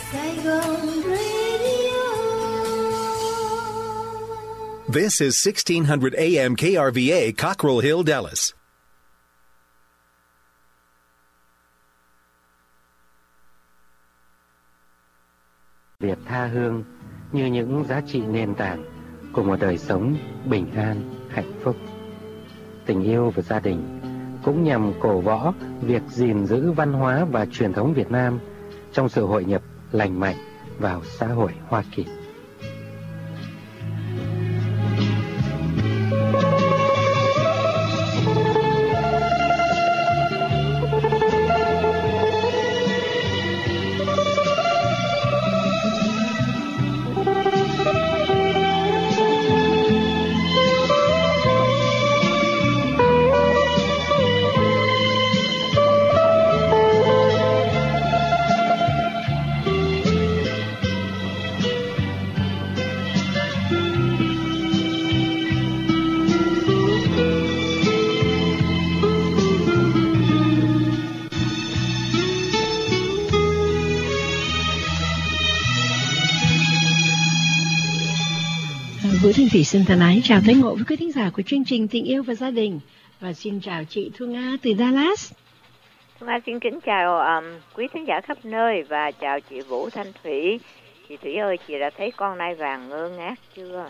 Saigon Radio. This is 1600 AM KRVA, Cockrell Hill, Dallas. Việc tha hương như những giá trị nền tảng của một đời sống bình an, hạnh phúc. Tình yêu và gia đình cũng nhằm cổ võ việc gìn giữ văn hóa và truyền thống Việt Nam trong sự hội nhập lành mạnh vào xã hội Hoa Kỳ. Vũ Thanh Thủy xin thân ái chào tới ngộ với quý thính giả của chương trình Tình Yêu và Gia Đình, và xin chào chị Thu Nga từ Dallas. Thu Nga xin kính chào quý thính giả khắp nơi và chào chị Vũ Thanh Thủy. Chị Thủy ơi, chị đã thấy con nai vàng ngơ ngác chưa?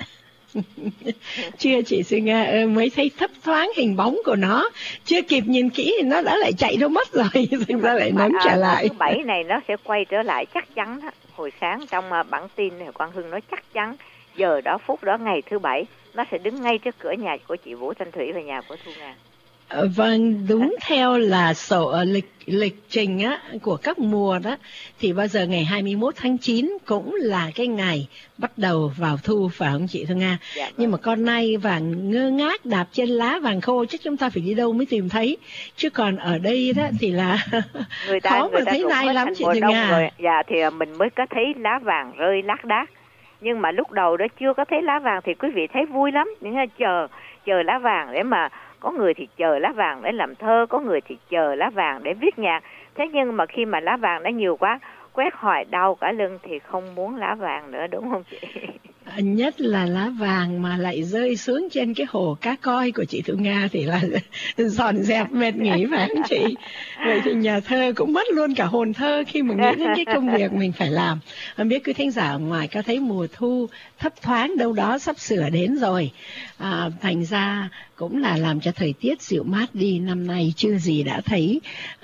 Chưa chị Thu Nga ơi, mới thấy thấp thoáng hình bóng của nó, chưa kịp nhìn kỹ thì nó đã lại chạy đâu mất rồi, thành ra lại ném trở lại. Thứ Bảy này nó sẽ quay trở lại chắc chắn đó. Hồi sáng trong bản tin này Quang Hưng nói chắc chắn giờ đó phút đó ngày thứ Bảy nó sẽ đứng ngay trước cửa nhà của chị Vũ Thanh Thủy và nhà của Thu Nga. Vâng, đúng theo là sổ lịch trình á, của các mùa đó thì bao giờ ngày 21 tháng 9 cũng là cái ngày bắt đầu vào thu, phải không chị Thu Nga? Dạ, vâng. Nhưng mà con nai vàng ngơ ngác đạp trên lá vàng khô chắc chúng ta phải đi đâu mới tìm thấy, chứ còn ở đây đó thì là khó mà thấy nai lắm chị Thu Nga. Rồi. Dạ thì mình mới có thấy lá vàng rơi lác đác. Nhưng mà lúc đầu đó chưa có thấy lá vàng thì quý vị thấy vui lắm, những chờ lá vàng để mà có người thì chờ lá vàng để làm thơ, có người thì chờ lá vàng để viết nhạc. Thế nhưng mà khi mà lá vàng đã nhiều quá, quét hoài đau cả lưng thì không muốn lá vàng nữa, đúng không chị? Nhất là lá vàng mà lại rơi xuống trên cái hồ cá coi của chị Thu Nga thì là dọn dẹp mệt nghỉ, phải không chị? Vậy thì nhà thơ cũng mất luôn cả hồn thơ khi mà nghĩ đến cái công việc mình phải làm. Không biết quý thính giả ở ngoài có thấy mùa thu thấp thoáng đâu đó sắp sửa đến rồi, thành ra cũng là làm cho thời tiết dịu mát đi. Năm nay chưa gì đã thấy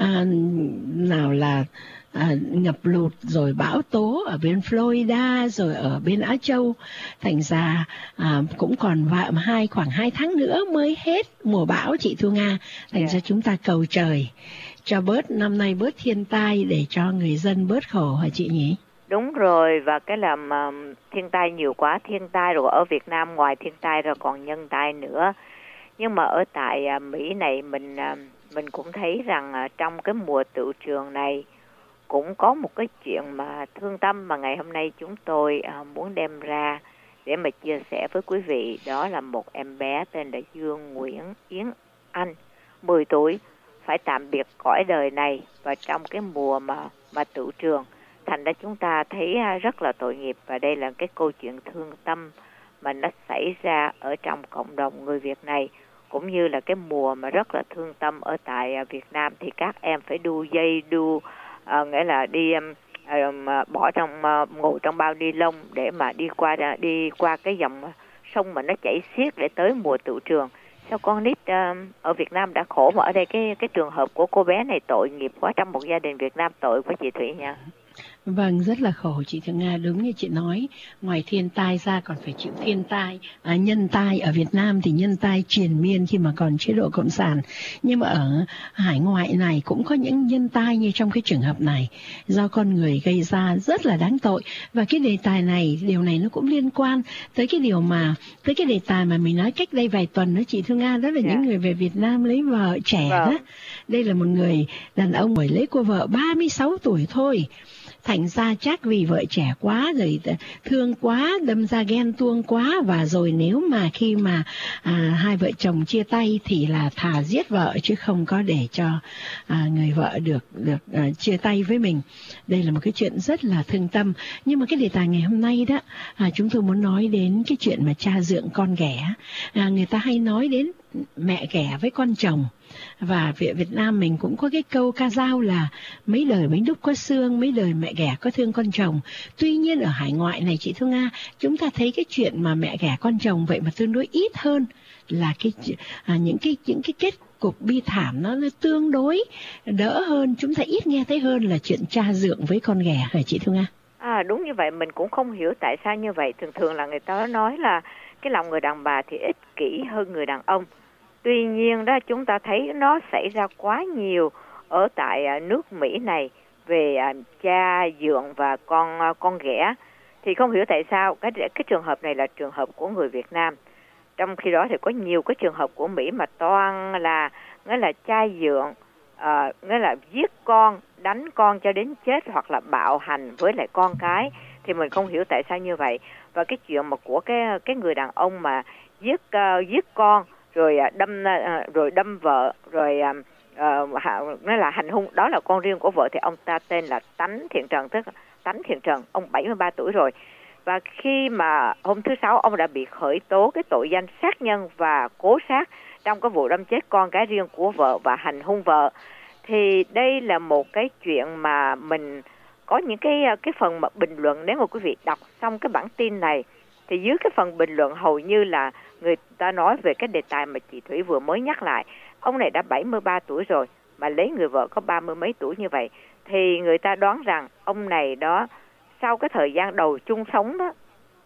nào là ngập lụt rồi bão tố ở bên Florida rồi ở bên Á Châu, thành ra cũng còn khoảng 2 tháng nữa mới hết mùa bão chị Thu Nga, thành ra chúng ta cầu trời cho năm nay bớt thiên tai để cho người dân bớt khổ hả chị nhỉ? Đúng rồi, và cái làm thiên tai nhiều quá, thiên tai rồi ở Việt Nam ngoài thiên tai rồi còn nhân tai nữa. Nhưng mà ở tại Mỹ này mình cũng thấy rằng trong cái mùa tựu trường này cũng có một cái chuyện mà thương tâm mà ngày hôm nay chúng tôi muốn đem ra để mà chia sẻ với quý vị. Đó là một em bé tên là Dương Nguyễn Yến Anh, 10 tuổi, phải tạm biệt cõi đời này và trong cái mùa mà tựu trường. Thành ra chúng ta thấy rất là tội nghiệp, và đây là cái câu chuyện thương tâm mà nó xảy ra ở trong cộng đồng người Việt này, cũng như là cái mùa mà rất là thương tâm ở tại Việt Nam thì các em phải đu dây nghĩa là đi bỏ ngồi trong bao ni lông để mà đi qua cái dòng sông mà nó chảy xiết để tới mùa tựu trường. Sao con nít ở Việt Nam đã khổ, mà ở đây cái trường hợp của cô bé này tội nghiệp quá, trong một gia đình Việt Nam tội quá chị Thủy nha. Vâng, rất là khổ chị Thu Nga, đúng như chị nói, ngoài thiên tai ra còn phải chịu thiên tai, nhân tai. Ở Việt Nam thì nhân tai triền miên khi mà còn chế độ cộng sản, nhưng mà ở hải ngoại này cũng có những nhân tai như trong cái trường hợp này do con người gây ra, rất là đáng tội. Và cái điều này nó cũng liên quan tới cái đề tài mà mình nói cách đây vài tuần đó chị Thu Nga, đó là những người về Việt Nam lấy vợ trẻ đó. Đây là một người đàn ông mới lấy cô vợ 36 tuổi thôi. thành ra chắc vì vợ trẻ quá rồi thương quá, đâm ra ghen tuông quá, và rồi nếu mà khi mà hai vợ chồng chia tay thì là thà giết vợ chứ không có để cho người vợ được chia tay với mình. Đây là một cái chuyện rất là thương tâm. Nhưng mà cái đề tài ngày hôm nay đó, chúng tôi muốn nói đến cái chuyện mà cha dượng con ghẻ. Người ta hay nói đến mẹ ghẻ với con chồng, và Việt Nam mình cũng có cái câu ca dao là mấy đời bánh đúc có xương, mấy đời mẹ ghẻ có thương con chồng. Tuy nhiên ở hải ngoại này chị Thu Nga, chúng ta thấy cái chuyện mà mẹ ghẻ con chồng vậy mà tương đối ít hơn là những cái kết cục bi thảm nó tương đối đỡ hơn, chúng ta ít nghe thấy hơn là chuyện cha dượng với con ghẻ hả chị Thu Nga? Đúng như vậy, mình cũng không hiểu tại sao như vậy. Thường là người ta nói là cái lòng người đàn bà thì ích kỷ hơn người đàn ông. Tuy nhiên đó, chúng ta thấy nó xảy ra quá nhiều ở tại nước Mỹ này về cha dượng và con ghẻ. Thì không hiểu tại sao cái trường hợp này là trường hợp của người Việt Nam. Trong khi đó thì có nhiều cái trường hợp của Mỹ mà toàn là nghĩa là cha dượng, nghĩa là giết con, đánh con cho đến chết, hoặc là bạo hành với lại con cái. Thì mình không hiểu tại sao như vậy. Và cái chuyện mà của cái người đàn ông mà giết con rồi đâm vợ rồi nó là hành hung, đó là con riêng của vợ, thì ông ta tên là Tánh Thiện Trần, tức Tánh Thiện Trần, ông 73 tuổi rồi. Và khi mà hôm thứ Sáu ông đã bị khởi tố cái tội danh sát nhân và cố sát trong cái vụ đâm chết con gái riêng của vợ và hành hung vợ. Thì đây là một cái chuyện mà mình có những cái phần mà bình luận, nếu mà quý vị đọc xong cái bản tin này thì dưới cái phần bình luận hầu như là người ta nói về cái đề tài mà chị Thủy vừa mới nhắc lại. Ông này đã 73 tuổi rồi mà lấy người vợ có 30 mấy tuổi như vậy, thì người ta đoán rằng ông này đó, sau cái thời gian đầu chung sống đó,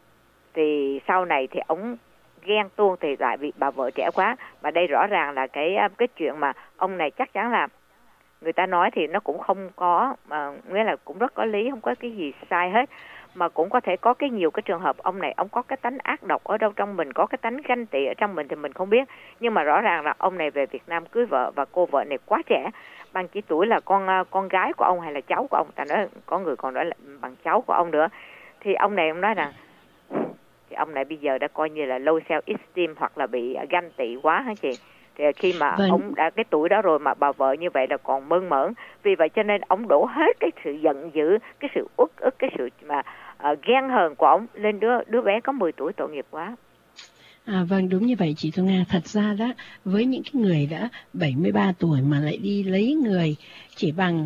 thì sau này thì ông ghen tuông thì lại vì bà vợ trẻ quá. Mà đây rõ ràng là cái chuyện mà ông này chắc chắn là người ta nói thì nó cũng không có, nghĩa là cũng rất có lý, không có cái gì sai hết. Mà cũng có thể có nhiều cái trường hợp ông này ông có cái tánh ác độc ở đâu trong mình, có cái tánh ganh tị ở trong mình thì mình không biết. Nhưng mà rõ ràng là ông này về Việt Nam cưới vợ, và cô vợ này quá trẻ, bằng chỉ tuổi là con gái của ông hay là cháu của ông, ta nói có người còn nói là bằng cháu của ông nữa. Thì ông này ông nói rằng thì ông này bây giờ đã coi như là low self-esteem hoặc là bị ganh tị quá hả chị? Thì khi mà ông đã cái tuổi đó rồi mà bà vợ như vậy là còn mơn mởn, vì vậy cho nên ông đổ hết cái sự giận dữ, cái sự uất ức, cái sự mà ghen hờn của ông lên đứa bé có 10 tuổi, tội nghiệp quá. Vâng, đúng như vậy chị Thu Nga. Thật ra đó, với những cái người đã 73 tuổi mà lại đi lấy người chỉ bằng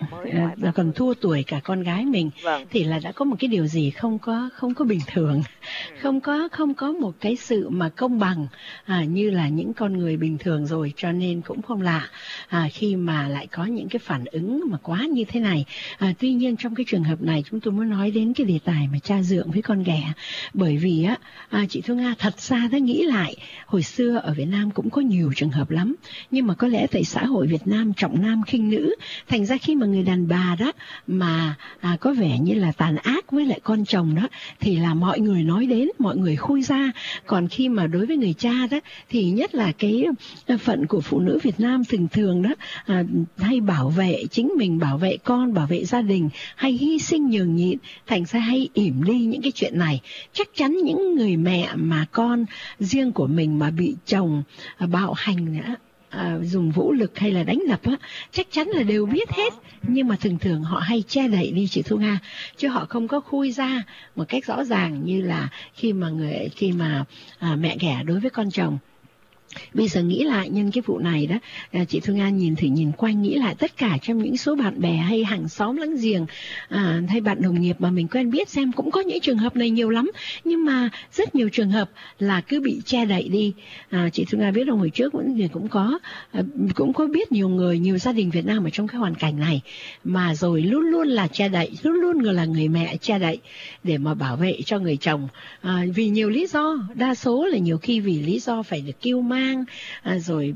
còn thua tuổi cả con gái mình, thì là đã có một cái điều gì không có bình thường, không có một cái sự mà công bằng như là những con người bình thường rồi. Cho nên cũng không lạ khi mà lại có những cái phản ứng mà quá như thế này. Tuy nhiên trong cái trường hợp này chúng tôi muốn nói đến cái đề tài mà cha dượng với con ghẻ, bởi vì chị Thu Nga, thật ra đã nghĩ lại hồi xưa ở Việt Nam cũng có nhiều trường hợp lắm, nhưng mà có lẽ tại xã hội Việt Nam trọng nam khinh nữ, thành ra khi mà người đàn bà đó mà có vẻ như là tàn ác với lại con chồng đó thì là mọi người nói đến, mọi người khui ra. Còn khi mà đối với người cha đó thì nhất là cái phận của phụ nữ Việt Nam thường đó hay bảo vệ chính mình, bảo vệ con, bảo vệ gia đình, hay hy sinh nhường nhịn, thành ra hay ỉm đi những cái chuyện này. Chắc chắn những người mẹ mà con riêng của mình mà bị chồng bạo hành dùng vũ lực hay là đánh đập chắc chắn là đều biết hết, nhưng mà thường họ hay che đậy đi chị Thu Nga, chứ họ không có khui ra một cách rõ ràng như là khi mà mẹ ghẻ đối với con chồng. Bây giờ nghĩ lại nhân cái vụ này đó, chị Thu Nga nhìn quanh, nghĩ lại tất cả trong những số bạn bè hay hàng xóm láng giềng hay bạn đồng nghiệp mà mình quen biết xem, cũng có những trường hợp này nhiều lắm, nhưng mà rất nhiều trường hợp là cứ bị che đậy đi. Chị Thu Nga biết không, hồi trước cũng có biết nhiều người, nhiều gia đình Việt Nam ở trong cái hoàn cảnh này, mà rồi luôn luôn là che đậy, luôn luôn là người mẹ che đậy để mà bảo vệ cho người chồng, vì nhiều lý do, đa số là nhiều khi vì lý do phải được kêu mang, rồi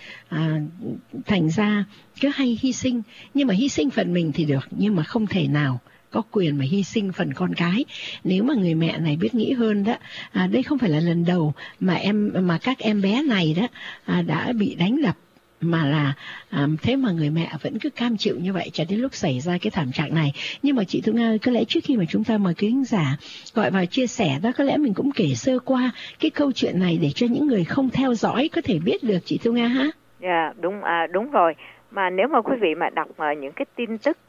thành ra cứ hay hy sinh. Nhưng mà hy sinh phần mình thì được, nhưng mà không thể nào có quyền mà hy sinh phần con cái. Nếu mà người mẹ này biết nghĩ hơn đó, đây không phải là lần đầu mà các em bé này đó đã bị đánh đập mà là thế mà người mẹ vẫn cứ cam chịu như vậy cho đến lúc xảy ra cái thảm trạng này. Nhưng mà chị Thu Nga ơi, có lẽ trước khi mà chúng ta mời quý khán giả gọi vào chia sẻ đó, có lẽ mình cũng kể sơ qua cái câu chuyện này để cho những người không theo dõi có thể biết được, chị Thu Nga ha. Dạ, đúng rồi. Mà nếu mà quý vị mà đọc những cái tin tức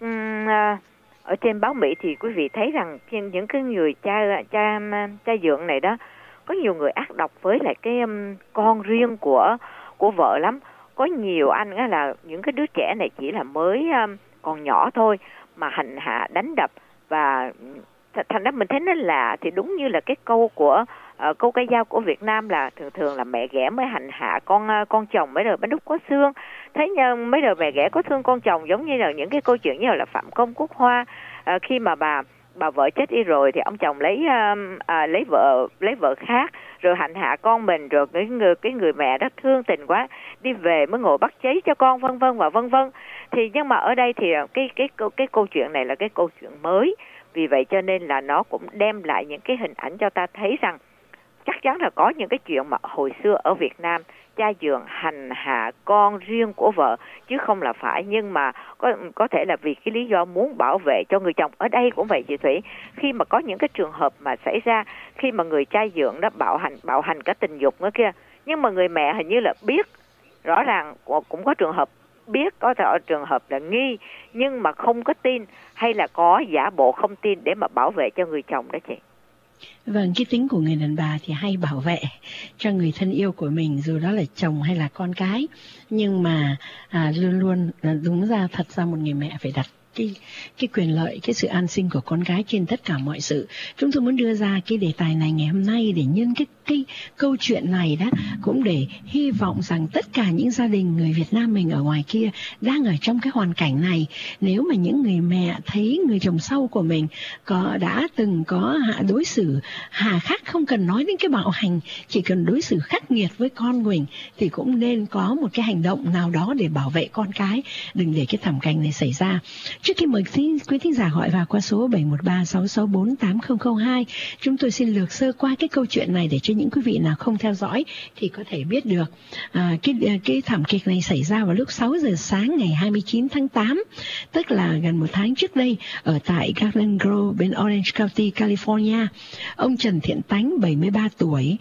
ở trên báo Mỹ thì quý vị thấy rằng những cái người cha dượng này đó, có nhiều người ác độc với lại cái con riêng của vợ lắm. Có nhiều anh á là những cái đứa trẻ này chỉ là mới còn nhỏ thôi mà hành hạ đánh đập, và thành ra mình thấy nó lạ. Thì đúng như là cái câu của câu ca dao của Việt Nam là thường là mẹ ghẻ mới hành hạ con chồng mấy đời bánh đúc có xương. Thế nhưng mấy đời mẹ ghẻ có thương con chồng, giống như là những cái câu chuyện như là Phạm Công Quốc Hoa, khi mà bà vợ chết đi rồi thì ông chồng lấy vợ khác rồi hành hạ con mình, rồi cái người mẹ đó thương tình quá đi về mới ngồi bắt cháy cho con, vân vân và vân vân. Thì nhưng mà ở đây thì cái câu chuyện này là cái câu chuyện mới, vì vậy cho nên là nó cũng đem lại những cái hình ảnh cho ta thấy rằng chắc chắn là có những cái chuyện mà hồi xưa ở Việt Nam cha dượng hành hạ con riêng của vợ chứ không là phải, nhưng mà có thể là vì cái lý do muốn bảo vệ cho người chồng. Ở đây cũng vậy chị Thủy, khi mà có những cái trường hợp mà xảy ra khi mà người cha dượng đó bạo hành cả tình dục nữa kia, nhưng mà người mẹ hình như là biết, rõ ràng cũng có trường hợp biết, có trường hợp là nghi nhưng mà không có tin, hay là có giả bộ không tin để mà bảo vệ cho người chồng đó chị. Vâng, cái tính của người đàn bà thì hay bảo vệ cho người thân yêu của mình, dù đó là chồng hay là con cái. Nhưng mà luôn luôn đúng ra, thật ra một người mẹ phải đặt cái quyền lợi, cái sự an sinh của con gái trên tất cả mọi sự. Chúng tôi muốn đưa ra cái đề tài này ngày hôm nay để nhân cái câu chuyện này đó, cũng để hy vọng rằng tất cả những gia đình người Việt Nam mình ở ngoài kia đang ở trong cái hoàn cảnh này, nếu mà những người mẹ thấy người chồng sau của mình đã từng có đối xử hà khắc, không cần nói đến cái bạo hành, chỉ cần đối xử khắc nghiệt với con mình, thì cũng nên có một cái hành động nào đó để bảo vệ con cái, đừng để cái thảm cảnh này xảy ra. Trước khi mời quý thính giả gọi vào qua số 713-664-8002, chúng tôi xin lược sơ qua cái câu chuyện này để cho những quý vị nào không theo dõi thì có thể biết được. Cái thảm kịch này xảy ra vào lúc 6 giờ sáng ngày 29 tháng 8, tức là gần một tháng trước đây, ở tại Garden Grove bên Orange County, California. Ông Trần Thiện Tánh, 73 tuổi,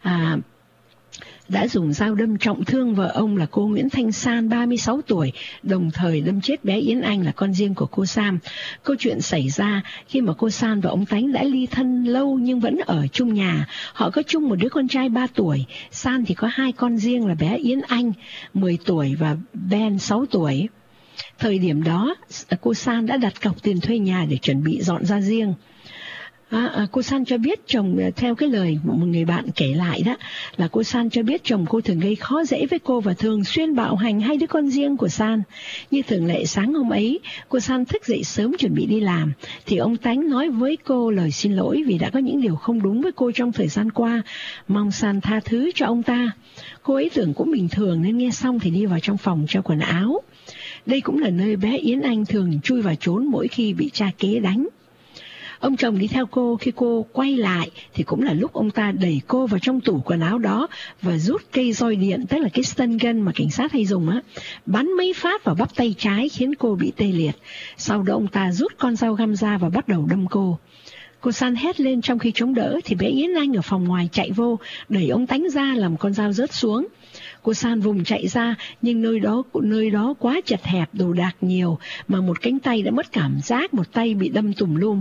đã dùng dao đâm trọng thương vợ ông là cô Nguyễn Thanh San, 36 tuổi, đồng thời đâm chết bé Yến Anh là con riêng của cô Sam. Câu chuyện xảy ra khi mà cô San và ông Tánh đã ly thân lâu nhưng vẫn ở chung nhà. Họ có chung một đứa con trai 3 tuổi. San thì có 2 con riêng là bé Yến Anh 10 tuổi và Ben 6 tuổi. Thời điểm đó, cô San đã đặt cọc tiền thuê nhà để chuẩn bị dọn ra riêng. Cô San cho biết chồng, theo cái lời một người bạn kể lại đó, là cô San cho biết chồng cô thường gây khó dễ với cô và thường xuyên bạo hành 2 đứa con riêng của San. Như thường lệ, sáng hôm ấy, cô San thức dậy sớm chuẩn bị đi làm, thì ông Tánh nói với cô lời xin lỗi vì đã có những điều không đúng với cô trong thời gian qua, mong San tha thứ cho ông ta. Cô ấy tưởng cũng bình thường nên nghe xong thì đi vào trong phòng cho quần áo. Đây cũng là nơi bé Yến Anh thường chui vào trốn mỗi khi bị cha kế đánh. Ông chồng đi theo cô, khi cô quay lại thì cũng là lúc ông ta đẩy cô vào trong tủ quần áo đó và rút cây roi điện, tức là cái stun gun mà cảnh sát hay dùng á, bắn mấy phát vào bắp tay trái khiến cô bị tê liệt. Sau đó ông ta rút con dao găm ra và bắt đầu đâm cô. Cô San hét lên trong khi chống đỡ thì bé Yến Anh ở phòng ngoài chạy vô, đẩy ông Tánh ra làm con dao rớt xuống. Cô San vùng chạy ra nhưng nơi đó quá chật hẹp, đồ đạc nhiều mà một cánh tay đã mất cảm giác, một tay bị đâm tùm lum.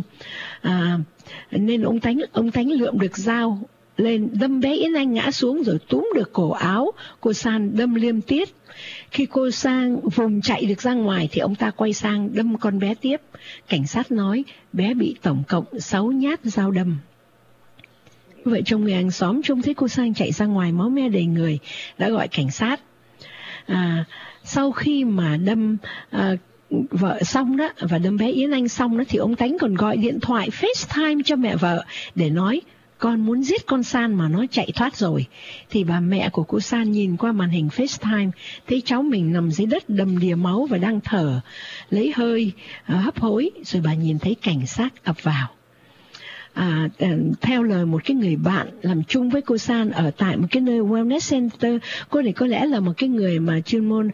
Nên ông Tánh lượm được dao lên đâm bé Yến Anh ngã xuống rồi túm được cổ áo cô San đâm liêm tiết. Khi cô San vùng chạy được ra ngoài thì ông ta quay sang đâm con bé tiếp. Cảnh sát nói bé bị tổng cộng 6 nhát dao đâm. Vậy trong người hàng xóm trông thấy cô Sang chạy ra ngoài máu me đầy người đã gọi cảnh sát. Sau khi mà đâm vợ xong đó và đâm bé Yến Anh xong đó thì ông Tánh còn gọi điện thoại FaceTime cho mẹ vợ để nói con muốn giết con San mà nó chạy thoát rồi. Thì bà mẹ của cô San nhìn qua màn hình FaceTime thấy cháu mình nằm dưới đất đầm đìa máu và đang thở lấy hơi hấp hối, rồi bà nhìn thấy cảnh sát ập vào. theo lời một cái người bạn làm chung với cô San ở tại một cái nơi wellness center. Cô này có lẽ là một cái người mà chuyên môn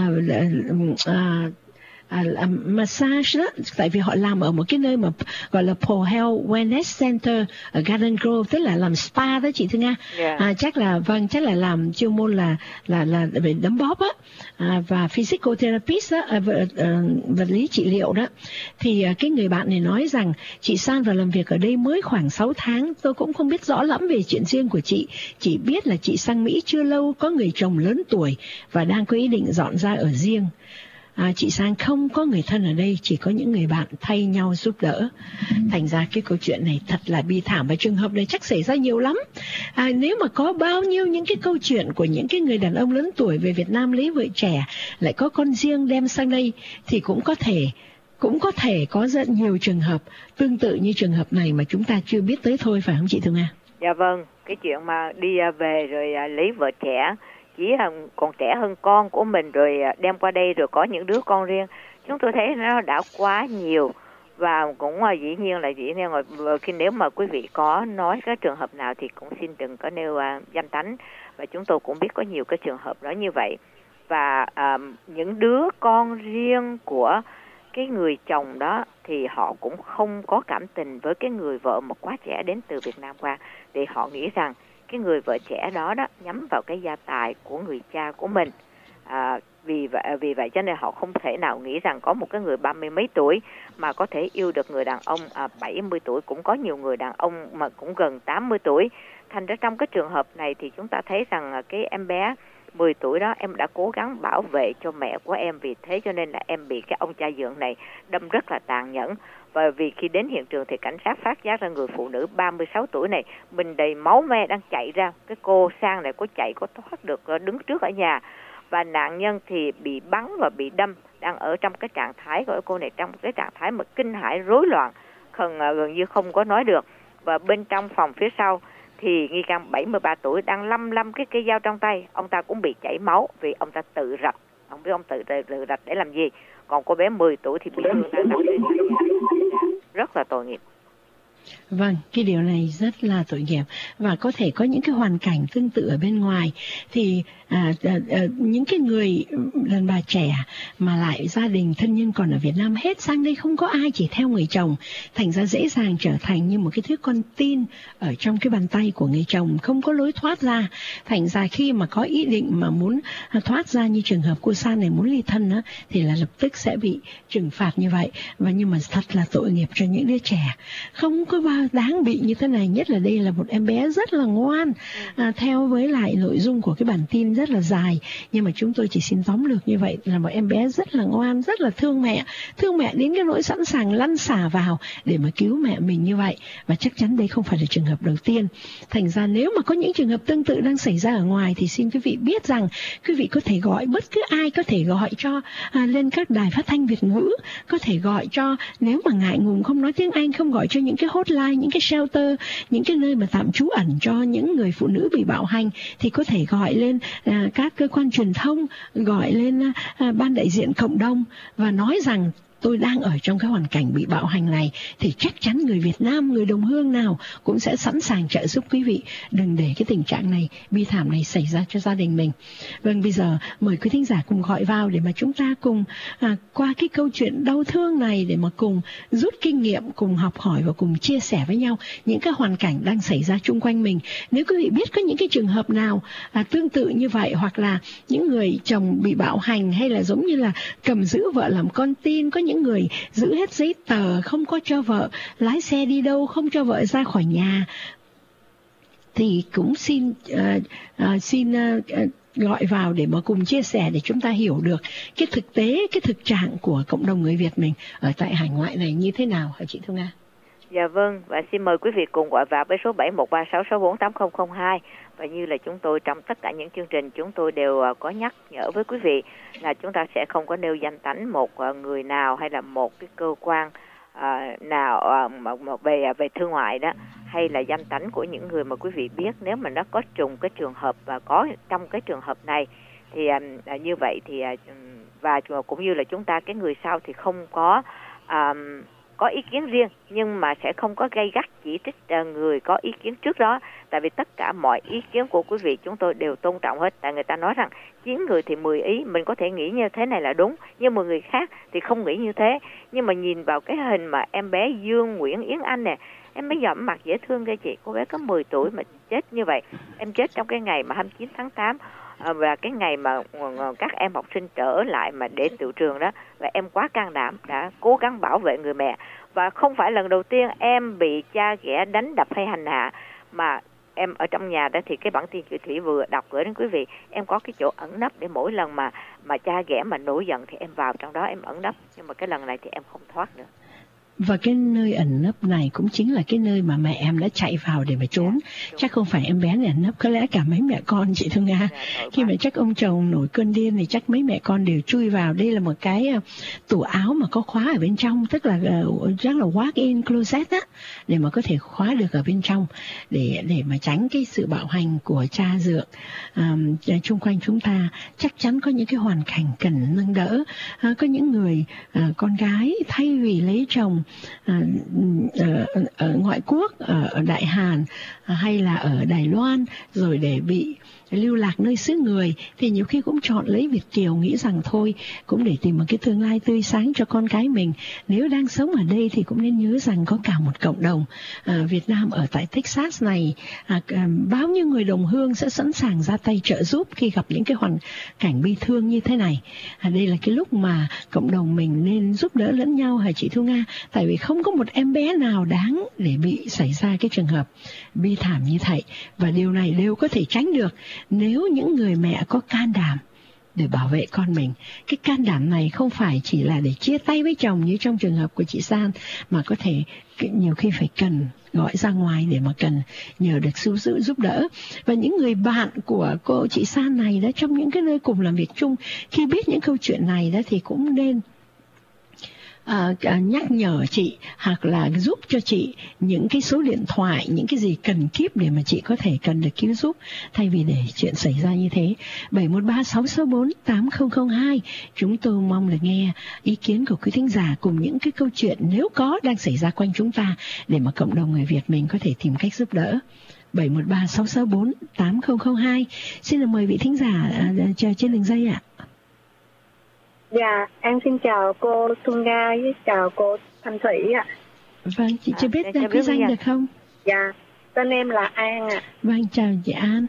massage đó, tại vì họ làm ở một cái nơi mà gọi là Paul Health Wellness Center ở Garden Grove, tức là làm spa đó chị Thư Nga. Chắc là làm chuyên môn là về đấm bóp á, và physical therapist đó, vật lý trị liệu đó. Thì cái người bạn này nói rằng chị San vào làm việc ở đây mới khoảng 6 tháng, tôi cũng không biết rõ lắm về chuyện riêng của chị, chỉ biết là chị sang Mỹ chưa lâu, có người chồng lớn tuổi và đang có ý định dọn ra ở riêng. Chị Sang không có người thân ở đây, chỉ có những người bạn thay nhau giúp đỡ. Thành ra cái câu chuyện này thật là bi thảm, và trường hợp này chắc xảy ra nhiều lắm. Nếu mà có bao nhiêu những cái câu chuyện của những cái người đàn ông lớn tuổi về Việt Nam lấy vợ trẻ, lại có con riêng đem sang đây, thì cũng có thể có rất nhiều trường hợp tương tự như trường hợp này mà chúng ta chưa biết tới thôi, phải không chị Thương Nga? Dạ vâng, cái chuyện mà đi về rồi lấy vợ trẻ, chỉ còn trẻ hơn con của mình rồi đem qua đây rồi có những đứa con riêng, chúng tôi thấy nó đã quá nhiều. Và cũng dĩ nhiên khi nếu mà quý vị có nói cái trường hợp nào thì cũng xin đừng có nêu danh tánh, và chúng tôi cũng biết có nhiều cái trường hợp đó như vậy. Và những đứa con riêng của cái người chồng đó thì họ cũng không có cảm tình với cái người vợ mà quá trẻ đến từ Việt Nam qua, thì họ nghĩ rằng cái người vợ trẻ đó nhắm vào cái gia tài của người cha của mình. Vì vậy cho nên họ không thể nào nghĩ rằng có một cái người 30 mấy tuổi mà có thể yêu được người đàn ông 70 tuổi, cũng có nhiều người đàn ông mà cũng gần 80 tuổi. Thành ra trong cái trường hợp này thì chúng ta thấy rằng cái em bé 10 tuổi đó, em đã cố gắng bảo vệ cho mẹ của em, vì thế cho nên là em bị cái ông cha dượng này đâm rất là tàn nhẫn. Và vì khi đến hiện trường thì cảnh sát phát giác ra người phụ nữ 36 tuổi này mình đầy máu me đang chạy ra. Cái cô Sang này có chạy có thoát được, đứng trước ở nhà. Và nạn nhân thì bị bắn và bị đâm, đang ở trong cái trạng thái của cô này, trong cái trạng thái mà kinh hãi rối loạn, gần như không có nói được. Và bên trong phòng phía sau thì nghi can 73 tuổi đang lăm cái cây dao trong tay, ông ta cũng bị chảy máu vì ông ta tự rạch. Không biết ông tự rạch để làm gì. Còn cô bé 10 tuổi thì bị thương đang nằm trên nhà. Rất là tội nghiệp. Vâng, cái điều này rất là tội nghiệp, và có thể có những cái hoàn cảnh tương tự ở bên ngoài. Thì những cái người đàn bà trẻ mà lại gia đình thân nhân còn ở Việt Nam hết sang đây không có ai, chỉ theo người chồng, thành ra dễ dàng trở thành như một cái thứ con tin ở trong cái bàn tay của người chồng, không có lối thoát ra. Thành ra khi mà có ý định mà muốn thoát ra, như trường hợp cô San này muốn ly thân đó, thì là lập tức sẽ bị trừng phạt như vậy. Và nhưng mà thật là tội nghiệp cho những đứa trẻ, không có bao đáng bị như thế này. Nhất là đây là một em bé rất là ngoan, theo với lại nội dung của cái bản tin rất là dài, nhưng mà chúng tôi chỉ xin tóm lược như vậy, là một em bé rất là ngoan, rất là thương mẹ đến cái nỗi sẵn sàng lăn xả vào để mà cứu mẹ mình như vậy. Và chắc chắn đây không phải là trường hợp đầu tiên. Thành ra nếu mà có những trường hợp tương tự đang xảy ra ở ngoài thì xin quý vị biết rằng quý vị có thể gọi bất cứ ai, có thể gọi cho lên các đài phát thanh Việt ngữ, có thể gọi cho, nếu mà ngại ngùng không nói tiếng Anh, không gọi cho những cái hotline, những cái shelter, những cái nơi mà tạm trú ẩn cho những người phụ nữ bị bạo hành, thì có thể gọi lên các cơ quan truyền thông, gọi lên ban đại diện cộng đồng và nói rằng tôi đang ở trong cái hoàn cảnh bị bạo hành này, thì chắc chắn người Việt Nam, người đồng hương nào cũng sẽ sẵn sàng trợ giúp quý vị, đừng để cái tình trạng này, bi thảm này xảy ra cho gia đình mình. Vâng, bây giờ mời quý thính giả cùng gọi vào để mà chúng ta cùng qua cái câu chuyện đau thương này để mà cùng rút kinh nghiệm, cùng học hỏi và cùng chia sẻ với nhau những cái hoàn cảnh đang xảy ra chung quanh mình. Nếu quý vị biết có những cái trường hợp nào tương tự như vậy, hoặc là những người chồng bị bạo hành, hay là giống như là cầm giữ vợ làm con tin, có những người giữ hết giấy tờ, không có cho vợ lái xe đi đâu, không cho vợ ra khỏi nhà, thì cũng xin gọi vào để mà cùng chia sẻ, để chúng ta hiểu được cái thực tế, cái thực trạng của cộng đồng người Việt mình ở tại hải ngoại này như thế nào, hả chị Thu Nga? Dạ vâng, và xin mời quý vị cùng gọi vào với số 7136648002. Và như là chúng tôi trong tất cả những chương trình, chúng tôi đều có nhắc nhở với quý vị là chúng ta sẽ không có nêu danh tánh một người nào hay là một cái cơ quan nào về thương ngoại đó, hay là danh tánh của những người mà quý vị biết. Nếu mà nó có trùng cái trường hợp và có trong cái trường hợp này thì như vậy thì và cũng như là chúng ta, cái người sau thì không có có ý kiến riêng, nhưng mà sẽ không có gay gắt chỉ trích người có ý kiến trước đó. Tại vì tất cả mọi ý kiến của quý vị chúng tôi đều tôn trọng hết. Tại người ta nói rằng 9 người thì 10 ý, mình có thể nghĩ như thế này là đúng, nhưng 10 người khác thì không nghĩ như thế. Nhưng mà nhìn vào cái hình mà em bé Dương Nguyễn Yến Anh nè, em bé nhỏ mặt dễ thương kìa chị, cô bé có 10 tuổi mà chết như vậy. Em chết trong cái ngày mà 29 tháng 8 và cái ngày mà các em học sinh trở lại mà để tự trường đó. Và em quá can đảm, đã cố gắng bảo vệ người mẹ. Và không phải lần đầu tiên em bị cha ghẻ đánh đập hay hành hạ, mà em ở trong nhà đó thì cái bản tin chị Thủy vừa đọc gửi đến quý vị, em có cái chỗ ẩn nấp để mỗi lần mà cha ghẻ mà nổi giận thì em vào trong đó em ẩn nấp. Nhưng mà cái lần này thì em không thoát nữa. Và cái nơi ẩn nấp này cũng chính là cái nơi mà mẹ em đã chạy vào để mà trốn. Chắc không phải em bé này ẩn nấp, có lẽ cả mấy mẹ con, chị Thương Nga. Khi mà chắc ông chồng nổi cơn điên thì chắc mấy mẹ con đều chui vào. Đây là một cái tủ áo mà có khóa ở bên trong, tức là rất là walk-in closet á, để mà có thể khóa được ở bên trong, để mà tránh cái sự bạo hành của cha dượng xung quanh chúng ta. Chắc chắn có những cái hoàn cảnh cần nâng đỡ. Có những người con gái thay vì lấy chồng ở ngoại quốc, ở Đại Hàn hay là ở Đài Loan, rồi để bị lưu lạc nơi xứ người, thì nhiều khi cũng chọn lấy Việt kiều, nghĩ rằng thôi cũng để tìm một cái tương lai tươi sáng cho con cái mình. Nếu đang sống ở đây thì cũng nên nhớ rằng có cả một cộng đồng Việt Nam ở tại Texas này, bao nhiêu người đồng hương sẽ sẵn sàng ra tay trợ giúp khi gặp những cái hoàn cảnh bi thương như thế này. Đây là cái lúc mà cộng đồng mình nên giúp đỡ lẫn nhau hả chị Thu Nga? Tại vì không có một em bé nào đáng để bị xảy ra cái trường hợp bi thảm như vậy, và điều này đều có thể tránh được nếu những người mẹ có can đảm để bảo vệ con mình. Cái can đảm này không phải chỉ là để chia tay với chồng như trong trường hợp của chị San, mà có thể nhiều khi phải cần gọi ra ngoài để mà cần nhờ được sự giúp đỡ. Và những người bạn của cô chị San này đó, trong những cái nơi cùng làm việc chung, khi biết những câu chuyện này đó thì cũng nên nhắc nhở chị, hoặc là giúp cho chị những cái số điện thoại, những cái gì cần kíp để mà chị có thể cần được cứu giúp, thay vì để chuyện xảy ra như thế. 713-664-8002. Chúng tôi mong được nghe ý kiến của quý thính giả cùng những cái câu chuyện nếu có đang xảy ra quanh chúng ta, để mà cộng đồng người Việt mình có thể tìm cách giúp đỡ. 713-664-8002. Xin được mời vị thính giả chờ trên đường dây ạ. Dạ, em xin chào cô Xuân Nga với chào cô Thanh Thủy ạ. Vâng, chị chưa biết quý danh được không? Dạ, tên em là An ạ. Vâng, chào chị An.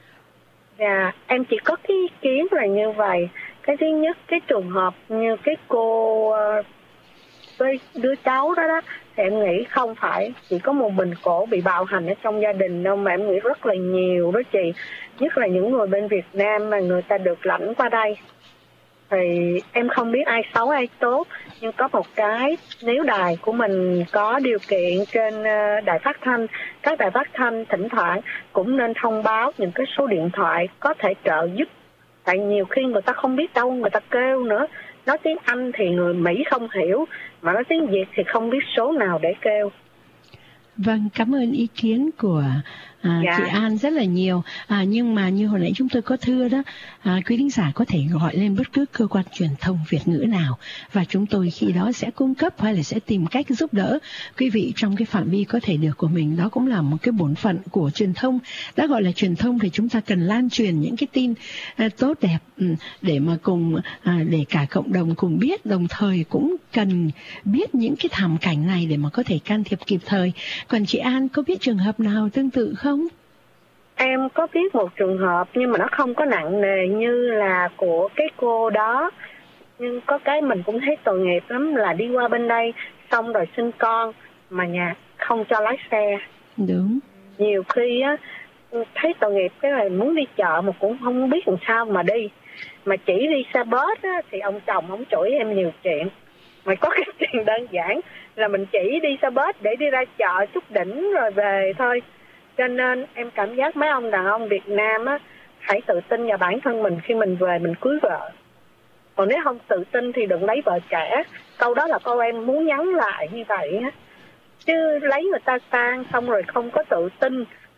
Dạ, em chỉ có cái ý kiến là như vậy. Cái thứ nhất, cái trường hợp như cái cô với đứa cháu đó đó, thì em nghĩ không phải chỉ có một mình cổ bị bạo hành ở trong gia đình đâu, mà em nghĩ rất là nhiều đó chị. Nhất là những người bên Việt Nam mà người ta được lãnh qua đây. Thì em không biết ai xấu ai tốt, nhưng có một cái, nếu đài của mình có điều kiện trên đài phát thanh, các đài phát thanh thỉnh thoảng cũng nên thông báo những cái số điện thoại có thể trợ giúp. Tại nhiều khi người ta không biết đâu người ta kêu nữa. Nói tiếng Anh thì người Mỹ không hiểu, mà nói tiếng Việt thì không biết số nào để kêu. Vâng, cảm ơn ý kiến của chị An rất là nhiều. Nhưng mà như hồi nãy chúng tôi có thưa đó, quý thính giả có thể gọi lên bất cứ cơ quan truyền thông Việt ngữ nào, và chúng tôi khi đó sẽ cung cấp hay là sẽ tìm cách giúp đỡ quý vị trong cái phạm vi có thể được của mình. Đó cũng là một cái bổn phận của truyền thông. Đã gọi là truyền thông thì chúng ta cần lan truyền những cái tin tốt đẹp để mà cùng để cả cộng đồng cùng biết, đồng thời cũng cần biết những cái thảm cảnh này để mà có thể can thiệp kịp thời. Còn chị An có biết trường hợp nào tương tự không? Em có biết một trường hợp nhưng mà nó không có nặng nề như là của cái cô đó. Nhưng có cái mình cũng thấy tội nghiệp lắm, là đi qua bên đây xong rồi sinh con mà nhà không cho lái xe. Đúng. Nhiều khi á thấy tội nghiệp, cái này muốn đi chợ mà cũng không biết làm sao mà đi. Mà chỉ đi xe bus á thì ông chồng ông chửi em nhiều chuyện. Mà có cái chuyện đơn giản là mình chỉ đi xe bus để đi ra chợ chút đỉnh rồi về thôi. Cho nên em cảm giác mấy ông đàn ông Việt Nam á, hãy tự tin vào bản thân mình khi mình về mình cưới vợ. Còn nếu không tự tin thì đừng lấy vợ trẻ. Câu đó là câu em muốn nhắn lại như vậy á. Chứ lấy người ta sang xong rồi không có tự tin,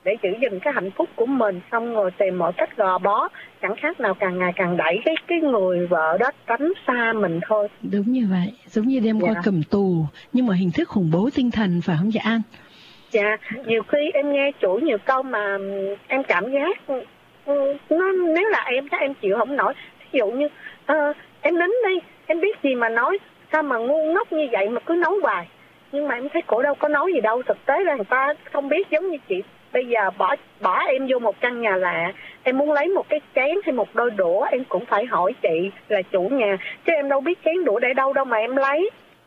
để giữ gìn cái hạnh phúc của mình, xong rồi tìm mọi cách gò bó, chẳng khác nào càng ngày càng đẩy cái người vợ đó tránh xa mình thôi. Đúng như vậy, giống như đem qua cầm tù nhưng mà hình thức khủng bố tinh thần, phải không chị An? Dạ, nhiều khi em nghe chủ nhiều câu mà em cảm giác nó, nếu là em chắc em chịu không nổi. Ví dụ như em nín đi, em biết gì mà nói, sao mà ngu ngốc như vậy mà cứ nói hoài. Nhưng mà em thấy cổ đâu có nói gì đâu, thực tế là người ta không biết. Giống như chị bây giờ bỏ em vô một căn nhà lạ, em muốn lấy một cái chén hay một đôi đũa, em cũng phải hỏi chị là chủ nhà, chứ em đâu biết chén đũa để đâu mà em lấy.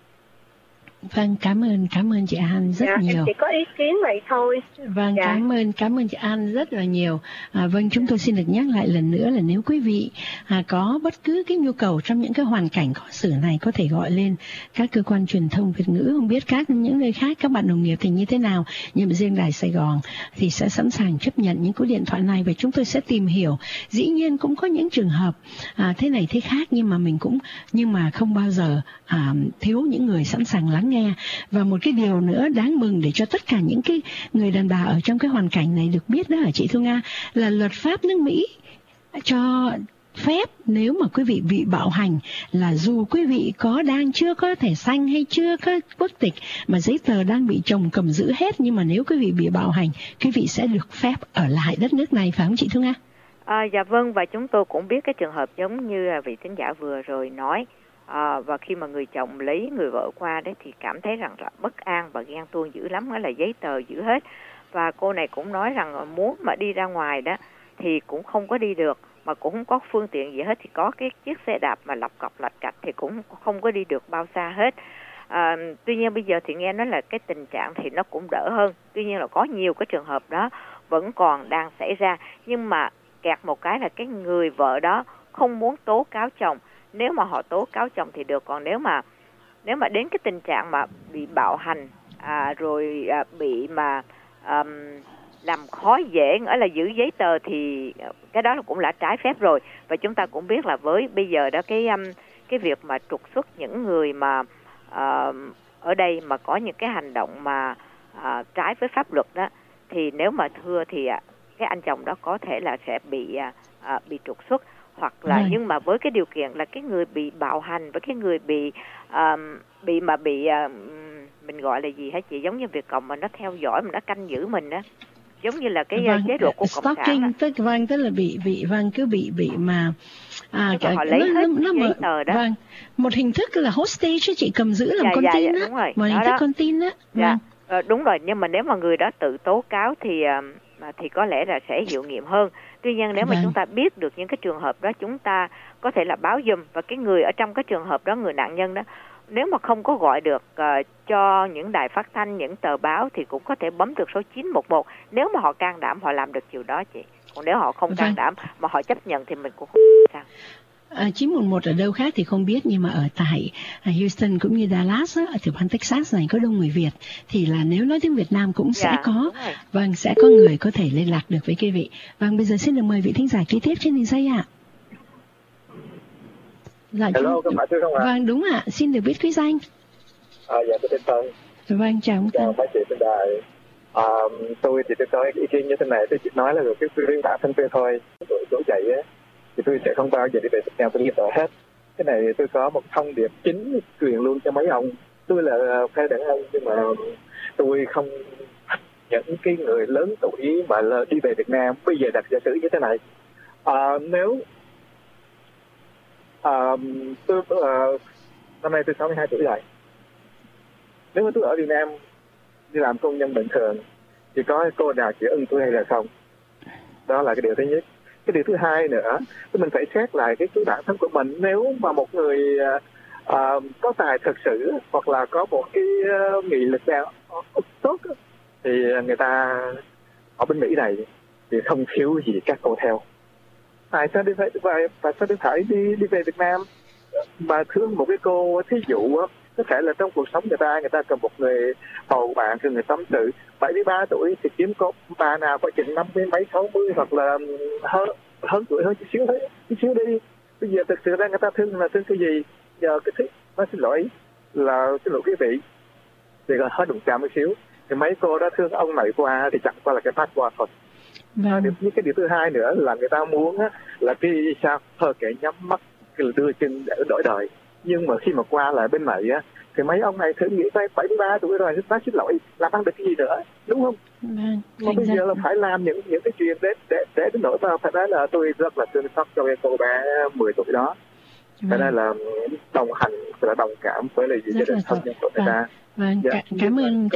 Vâng, cảm ơn chị An rất nhiều. Em chỉ có ý kiến vậy thôi. Vâng, cảm ơn chị An rất là nhiều. Vâng, chúng tôi xin được nhắc lại lần nữa là nếu quý vị có bất cứ cái nhu cầu trong những cái hoàn cảnh khó xử này, có thể gọi lên các cơ quan truyền thông Việt ngữ. Không biết những nơi khác các bạn đồng nghiệp thì như thế nào, nhưng mà riêng Đài Sài Gòn thì sẽ sẵn sàng chấp nhận những cú điện thoại này và chúng tôi sẽ tìm hiểu. Dĩ nhiên cũng có những trường hợp thế này thế khác, nhưng mà không bao giờ thiếu những người sẵn sàng lắng nghe. Và một cái điều nữa đáng mừng để cho tất cả những cái người đàn bà ở trong cái hoàn cảnh này được biết đó hả chị Thu Nga, là luật pháp nước Mỹ cho phép nếu mà quý vị bị bạo hành, là dù quý vị chưa có thẻ xanh hay chưa có quốc tịch mà giấy tờ đang bị chồng cầm giữ hết, nhưng mà nếu quý vị bị bạo hành, quý vị sẽ được phép ở lại đất nước này, phải không chị Thu Nga? Dạ vâng, và chúng tôi cũng biết cái trường hợp giống như vị thính giả vừa rồi nói. Và khi mà người chồng lấy người vợ qua đấy thì cảm thấy rằng là bất an và ghen tuông dữ lắm, đó là giấy tờ giữ hết. Và cô này cũng nói rằng muốn mà đi ra ngoài đó thì cũng không có đi được, mà cũng không có phương tiện gì hết, thì có cái chiếc xe đạp mà lọc cọc lạch cạch thì cũng không có đi được bao xa hết. Tuy nhiên bây giờ thì nghe nói là cái tình trạng thì nó cũng đỡ hơn. Tuy nhiên là có nhiều cái trường hợp đó vẫn còn đang xảy ra, nhưng mà kẹt một cái là cái người vợ đó không muốn tố cáo chồng. Nếu mà họ tố cáo chồng thì được, còn nếu mà đến cái tình trạng mà bị bạo hành rồi bị mà làm khó dễ, nghĩa là giữ giấy tờ, thì cái đó là cũng là trái phép rồi. Và chúng ta cũng biết là với bây giờ đó cái việc mà trục xuất những người mà ở đây mà có những cái hành động mà trái với pháp luật đó, thì nếu mà thưa thì cái anh chồng đó có thể là sẽ bị trục xuất. Hoặc là nhưng mà với cái điều kiện là cái người bị bạo hành với cái người bị mình gọi là gì hả chị, giống như Việt Cộng mà nó theo dõi, mà nó canh giữ mình đó, giống như là cái chế độ của cộng sản. Tức là bị mà họ lấy hết giấy tờ đó. Vâng, một hình thức là hostage chứ chị, cầm giữ làm con tin á. Đúng rồi. Một hình thức con tin á. Đúng rồi, nhưng mà nếu mà người đó tự tố cáo thì có lẽ là sẽ hiệu nghiệm hơn. Tuy nhiên nếu mà chúng ta biết được những cái trường hợp đó, chúng ta có thể là báo giùm, và cái người ở trong cái trường hợp đó, người nạn nhân đó, nếu mà không có gọi được cho những đài phát thanh, những tờ báo, thì cũng có thể bấm được số 911 nếu mà họ can đảm họ làm được điều đó chị. Còn nếu họ không can đảm mà họ chấp nhận thì mình cũng không sao. 911 ở đâu khác thì không biết, nhưng mà ở tại Houston cũng như Dallas á, ở tiểu bang Texas này có đông người Việt, thì là nếu nói tiếng Việt Nam cũng sẽ có, sẽ có người có thể liên lạc được với quý vị. Vâng, bây giờ xin được mời vị thính giả kế tiếp trên đường dây ạ. Hello, các bạn không ạ? Vâng, đúng ạ, xin được biết quý danh. Dạ, tôi tên Tân. Vâng, chào ông Tân. Chào bác chị trên đài. Tôi chỉ có ý kiến như thế này, tôi chỉ nói là cái riêng bản thân tôi thôi. Tôi chạy á, thì tôi sẽ không bao giờ đi về Việt Nam tôi nghiệp tội hết. Cái này tôi có một thông điệp chính truyền luôn cho mấy ông. Tôi là phe đàn ông, nhưng mà tôi không thích những cái người lớn tuổi mà đi về Việt Nam. Bây giờ đặt giả sử như thế này, nếu tôi năm nay tôi 62 tuổi rồi, nếu mà tôi ở Việt Nam đi làm công nhân bình thường thì có cô nào chỉ ưng tôi hay là không? Đó là cái điều thứ nhất. Cái điều thứ hai nữa, thì mình phải xét lại cái bản thân của mình. Nếu mà một người có tài thực sự, hoặc là có một cái nghị lực nào tốt, thì người ta ở bên Mỹ này thì không thiếu gì các cô theo. Tại sao phải đi về Việt Nam mà thương một cái cô? Thí dụ có thể là trong cuộc sống người ta cần một người bầu bạn, người tâm sự. 73 tuổi thì kiếm có bà nào có chừng 50 mấy 60, hoặc là hơn tuổi hơn chút xíu đi. Bây giờ thực sự ra người ta thương là thương cái gì? Giờ cái thứ nó xin lỗi quý vị, thì hơi đụng chạm một xíu. thì mấy cô đó thương ông này qua thì chẳng qua là cái password thôi. Những cái điều thứ hai nữa là người ta muốn á, là cái sao thôi kệ nhắm mắt đưa chân để đổi đời. Nhưng mà khi mà qua lại bên này á, thì mấy ông này thử nghĩ tới 73 tuổi rồi, ta xin lỗi, làm ăn được cái gì nữa, đúng không? Mà bây giờ là phải làm những cái chuyện để đến nỗi mà phải nói là tôi rất là thương xót cho cái cô bé 10 tuổi đó. Phải nói là đồng hành, là đồng cảm với lại gia đình thân nhân của người ta. Cảm ơn.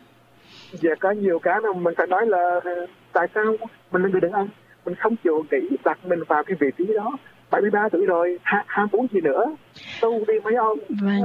Giờ có nhiều cái mà mình phải nói là tại sao mình là người đàn ông, mình không chịu nghĩ đặt mình vào cái vị trí đó. 73 tuổi rồi, ham muốn gì nữa, tu đi mấy ông.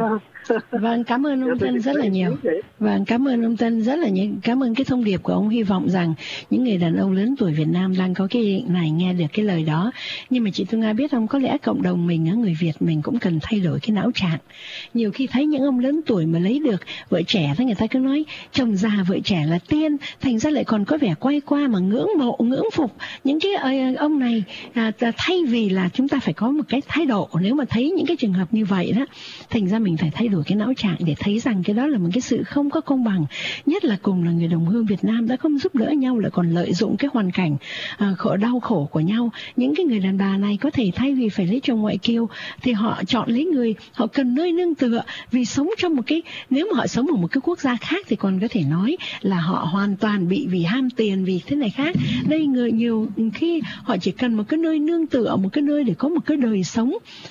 Vâng, cảm ơn ông Tân rất là nhiều. Vâng, cảm ơn ông Tân rất là nhiều. Cảm ơn cái thông điệp của ông. Hy vọng rằng những người đàn ông lớn tuổi Việt Nam đang có cái này nghe được cái lời đó. Nhưng mà chị Thu Nga biết không, có lẽ cộng đồng mình, người Việt mình cũng cần thay đổi cái não trạng. Nhiều khi thấy những ông lớn tuổi mà lấy được vợ trẻ thì người ta cứ nói chồng già vợ trẻ là tiên, thành ra lại còn có vẻ quay qua mà ngưỡng mộ, ngưỡng phục những cái ông này. Thay vì là chúng ta phải có một cái thái độ, nếu mà thấy những cái trường hợp như vậy đó, thành ra mình phải thay đổi cái não trạng để thấy rằng cái đó là một cái sự không có công bằng. Nhất là cùng là người đồng hương Việt Nam đã không giúp đỡ nhau, lại còn lợi dụng cái hoàn cảnh đau khổ của nhau. Những cái người đàn bà này có thể thay vì phải lấy chồng ngoại kiều thì họ chọn lấy người họ cần nơi nương tựa, vì sống trong một cái, nếu mà họ sống ở một cái quốc gia khác thì còn có thể nói là họ hoàn toàn bị vì ham tiền, vì thế này khác. Đây nhiều khi họ chỉ cần một cái nơi nương tựa, một cái nơi để có một cái đời sống,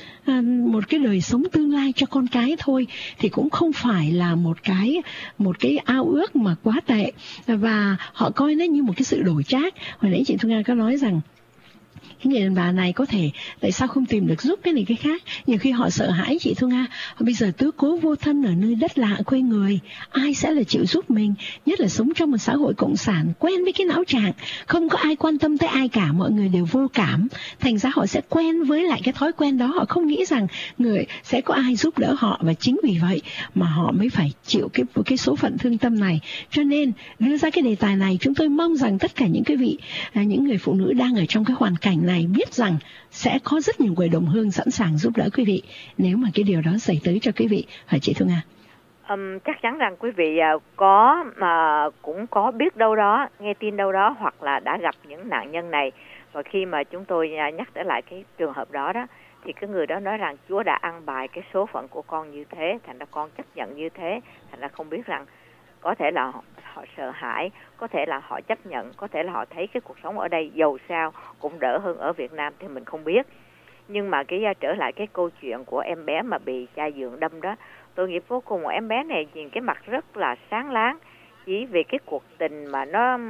một cái đời sống tương lai cho con cái thôi, thì cũng không phải là một cái ao ước mà quá tệ, và họ coi nó như một cái sự đổi trác. Hồi nãy chị Thu Nga có nói rằng cái người đàn bà này có thể tại sao không tìm được giúp cái này cái khác. Nhiều khi họ sợ hãi chị Thu Nga, bây giờ tứ cố vô thân ở nơi đất lạ quê người, ai sẽ là chịu giúp mình, nhất là sống trong một xã hội cộng sản quen với cái não trạng không có ai quan tâm tới ai cả, mọi người đều vô cảm, thành ra họ sẽ quen với lại cái thói quen đó, họ không nghĩ rằng người sẽ có ai giúp đỡ họ, và chính vì vậy mà họ mới phải chịu cái số phận thương tâm này. Cho nên đưa ra cái đề tài này, chúng tôi mong rằng tất cả những cái vị những người phụ nữ đang ở trong cái hoàn cảnh này biết rằng sẽ có rất nhiều người đồng hương sẵn sàng giúp đỡ quý vị nếu mà cái điều đó xảy tới cho quý vị. Hả chị Thu Nga? Chắc chắn rằng quý vị có mà cũng có biết đâu đó, nghe tin đâu đó, hoặc là đã gặp những nạn nhân này. Và khi mà chúng tôi nhắc trở lại cái trường hợp đó thì cái người đó nói rằng Chúa đã ăn bài cái số phận của con như thế, thành ra con chấp nhận như thế, thành ra không biết rằng có thể là họ sợ hãi, có thể là họ chấp nhận, có thể là họ thấy cái cuộc sống ở đây dầu sao cũng đỡ hơn ở Việt Nam thì mình không biết. Nhưng mà trở lại cái câu chuyện của em bé mà bị cha dượng đâm đó, tôi nghĩ vô cùng em bé này nhìn cái mặt rất là sáng láng, chỉ vì cái cuộc tình mà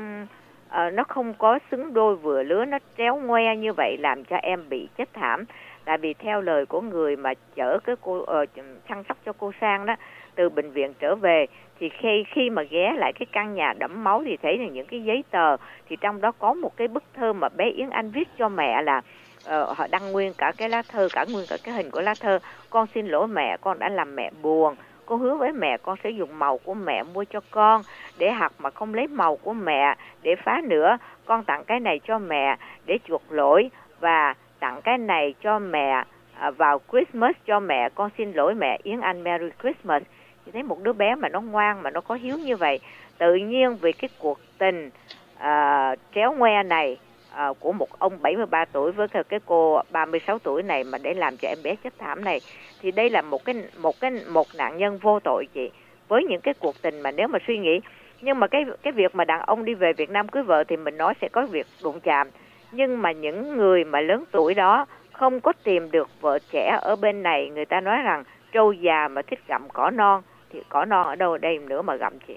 nó không có xứng đôi vừa lứa, nó tréo ngoe như vậy làm cho em bị chết thảm. Tại vì theo lời của người mà chở cái cô chăm sóc cho cô Sang đó từ bệnh viện trở về, thì khi mà ghé lại cái căn nhà đẫm máu thì thấy được những cái giấy tờ, thì trong đó có một cái bức thơ mà bé Yến Anh viết cho mẹ, là họ đăng nguyên cả cái lá thơ, nguyên cả cái hình của lá thơ. Con xin lỗi mẹ, con đã làm mẹ buồn. Con hứa với mẹ con sẽ dùng màu của mẹ mua cho con để học mà không lấy màu của mẹ để phá nữa. Con tặng cái này cho mẹ để chuộc lỗi, và tặng cái này cho mẹ vào Christmas cho mẹ. Con xin lỗi mẹ Yến Anh, Merry Christmas. Thì thấy một đứa bé mà nó ngoan, mà nó có hiếu như vậy, tự nhiên vì cái cuộc tình tréo ngoe này của một ông 73 tuổi với cái cô 36 tuổi này mà để làm cho em bé chết thảm này, thì đây là một nạn nhân vô tội chị, với những cái cuộc tình mà nếu mà suy nghĩ. Nhưng mà cái việc mà đàn ông đi về Việt Nam cưới vợ thì mình nói sẽ có việc đụng chạm, nhưng mà những người mà lớn tuổi đó không có tìm được vợ trẻ ở bên này, người ta nói rằng trâu già mà thích gặm cỏ non, thì cỏ non ở đâu đây nữa mà gặm chị.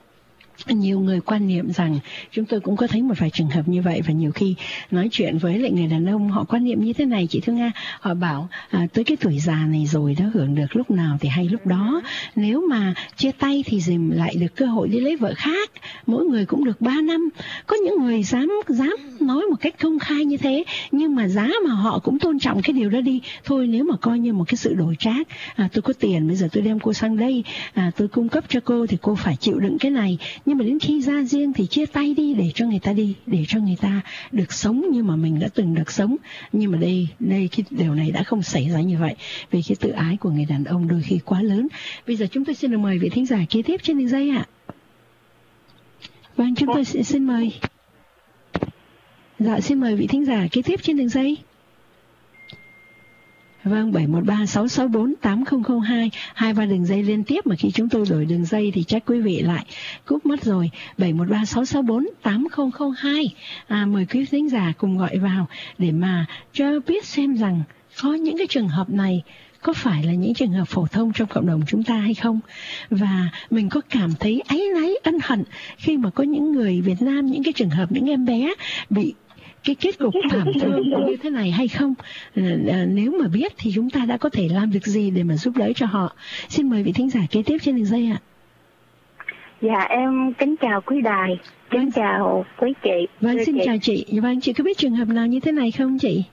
Nhiều người quan niệm rằng, chúng tôi cũng có thấy một vài trường hợp như vậy, và nhiều khi nói chuyện với lại người đàn ông họ quan niệm như thế này chị Thu Nga, họ bảo tới cái tuổi già này rồi đó, hưởng được lúc nào thì hay lúc đó, nếu mà chia tay thì dìm lại được cơ hội đi lấy vợ khác, mỗi người cũng được 3 năm. Có những người dám nói một cách công khai như thế, nhưng mà giá mà họ cũng tôn trọng cái điều đó đi. Thôi nếu mà coi như một cái sự đổi trác, tôi có tiền bây giờ tôi đem cô sang đây, tôi cung cấp cho cô thì cô phải chịu đựng cái này. Nhưng mà đến khi ra riêng thì chia tay đi, để cho người ta đi, để cho người ta được sống như mà mình đã từng được sống. Nhưng mà đây cái điều này đã không xảy ra như vậy, vì cái tự ái của người đàn ông đôi khi quá lớn. Bây giờ chúng tôi xin được mời vị thính giả kế tiếp trên đường dây ạ. Vâng, chúng tôi xin mời. Dạ, xin mời vị thính giả kế tiếp trên đường dây. Vâng, 713-664-8002, 2-3 đường dây liên tiếp, mà khi chúng tôi đổi đường dây thì chắc quý vị lại cúp mất rồi. 713-664-8002. Mời quý thính giả cùng gọi vào để mà cho biết xem rằng có những cái trường hợp này có phải là những trường hợp phổ thông trong cộng đồng chúng ta hay không, và mình có cảm thấy áy náy ân hận khi mà có những người Việt Nam, những cái trường hợp những em bé bị cái kết cục thảm thương như thế này hay không. Nếu mà biết thì chúng ta đã có thể làm được gì để mà giúp đỡ cho họ. Xin mời vị thính giả kế tiếp trên đường dây ạ. Dạ, em kính chào quý đài, kính chào quý chị. Vâng, xin chào chị. Vâng, chị có biết trường hợp nào như thế này không chị?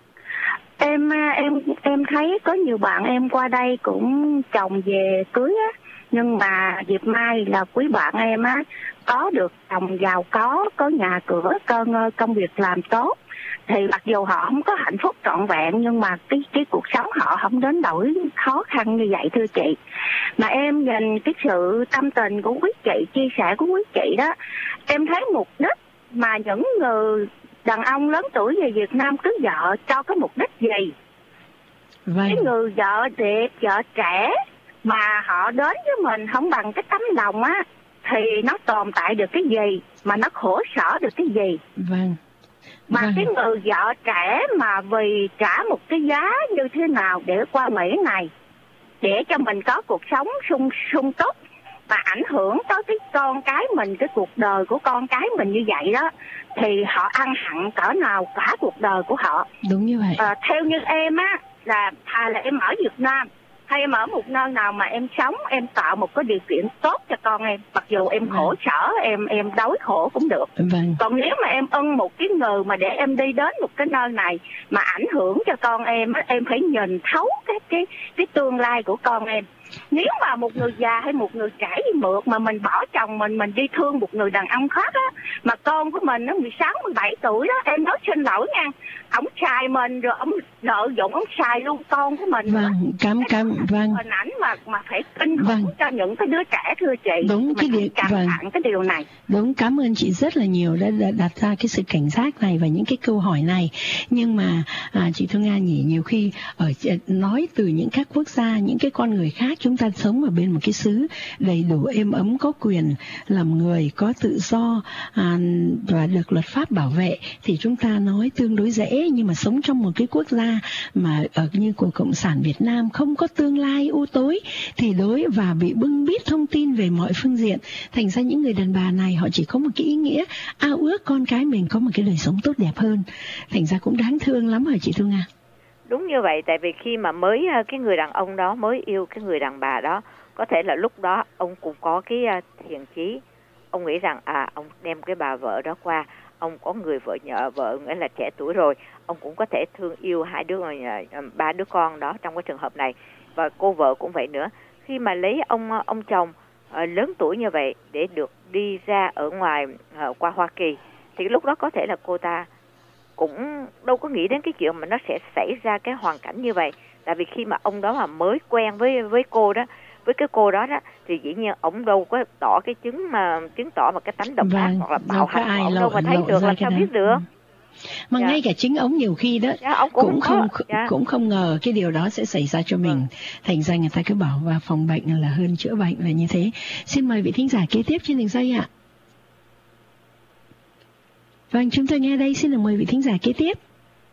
Em thấy có nhiều bạn em qua đây cũng chồng về cưới á, nhưng mà dịp mai là quý bạn em á có được chồng giàu có nhà cửa, công việc làm tốt, thì mặc dù họ không có hạnh phúc trọn vẹn, nhưng mà cái cuộc sống họ không đến nỗi khó khăn như vậy thưa chị. Mà em nhìn cái sự tâm tình của quý chị, chia sẻ của quý chị đó, em thấy mục đích mà những người đàn ông lớn tuổi về Việt Nam cưới vợ cho cái mục đích gì? Vâng. Cái người vợ đẹp, vợ trẻ mà họ đến với mình không bằng cái tấm lòng á, thì nó tồn tại được cái gì, mà nó khổ sở được cái gì? Vâng. Mà cái người vợ trẻ mà vì trả một cái giá như thế nào để qua Mỹ này, để cho mình có cuộc sống sung túc, mà ảnh hưởng tới cái con cái mình, cái cuộc đời của con cái mình như vậy đó, thì họ ăn hận cỡ nào cả cuộc đời của họ. Đúng như vậy. Theo như em á, là thà là em ở Việt Nam hay em ở một nơi nào mà em sống, em tạo một cái điều kiện tốt cho con em, mặc dù em khổ sở, em đói khổ cũng được. Vâng. Còn nếu mà em ưng một cái người mà để em đi đến một cái nơi này mà ảnh hưởng cho con em phải nhìn thấu cái tương lai của con em. Nếu mà một người già hay một người trẻ đi mượt mà mình bỏ chồng mình đi thương một người đàn ông khác á, mà con của mình nó 16, 17 tuổi đó, em nói xin lỗi nha, ổng xài mình rồi ổng lợi dụng, ổng xài luôn con của mình. Vâng, vâng. Hình ảnh mà phải kinh khủng cho những cái đứa trẻ thưa chị. Đúng cái điều, vâng. Cái điều này. Đúng, cảm ơn chị rất là nhiều đã đặt ra cái sự cảnh giác này và những cái câu hỏi này. Nhưng mà chị Thu Nga nhỉ, nhiều khi nói từ những các quốc gia, những cái con người khác, chúng ta sống ở bên một cái xứ đầy đủ êm ấm, có quyền làm người, có tự do và được luật pháp bảo vệ, thì chúng ta nói tương đối dễ. Nhưng mà sống trong một cái quốc gia mà như của Cộng sản Việt Nam không có tương lai u tối thì và bị bưng bít thông tin về mọi phương diện, thành ra những người đàn bà này họ chỉ có một cái ý nghĩa ao ước con cái mình có một cái đời sống tốt đẹp hơn, thành ra cũng đáng thương lắm hả chị Thu Nga? Đúng như vậy, tại vì khi mà mới cái người đàn ông đó mới yêu cái người đàn bà đó, có thể là lúc đó ông cũng có cái thiện chí, ông nghĩ rằng ông đem cái bà vợ đó qua, ông có người vợ nghĩa là trẻ tuổi rồi, ông cũng có thể thương yêu ba đứa con đó trong cái trường hợp này, và cô vợ cũng vậy nữa. Khi mà lấy ông chồng lớn tuổi như vậy để được đi ra ở ngoài qua Hoa Kỳ, thì lúc đó có thể là cô ta cũng đâu có nghĩ đến cái chuyện mà nó sẽ xảy ra cái hoàn cảnh như vậy. Tại vì khi mà ông đó mà mới quen với cô đó, với cái cô đó thì dĩ nhiên ông đâu có tỏ cái chứng tỏ mà cái tánh độc ác hoặc là bạo hành của ông đâu mà thấy được, làm sao biết được. Mà ngay cả chính ông nhiều khi đó cũng không ngờ cái điều đó sẽ xảy ra cho mình. Thành ra người ta cứ bảo và phòng bệnh là hơn chữa bệnh là như thế. Xin mời vị thính giả kế tiếp trên đường dây ạ. Vâng, chúng tôi nghe đây, xin được mời vị thính giả kế tiếp.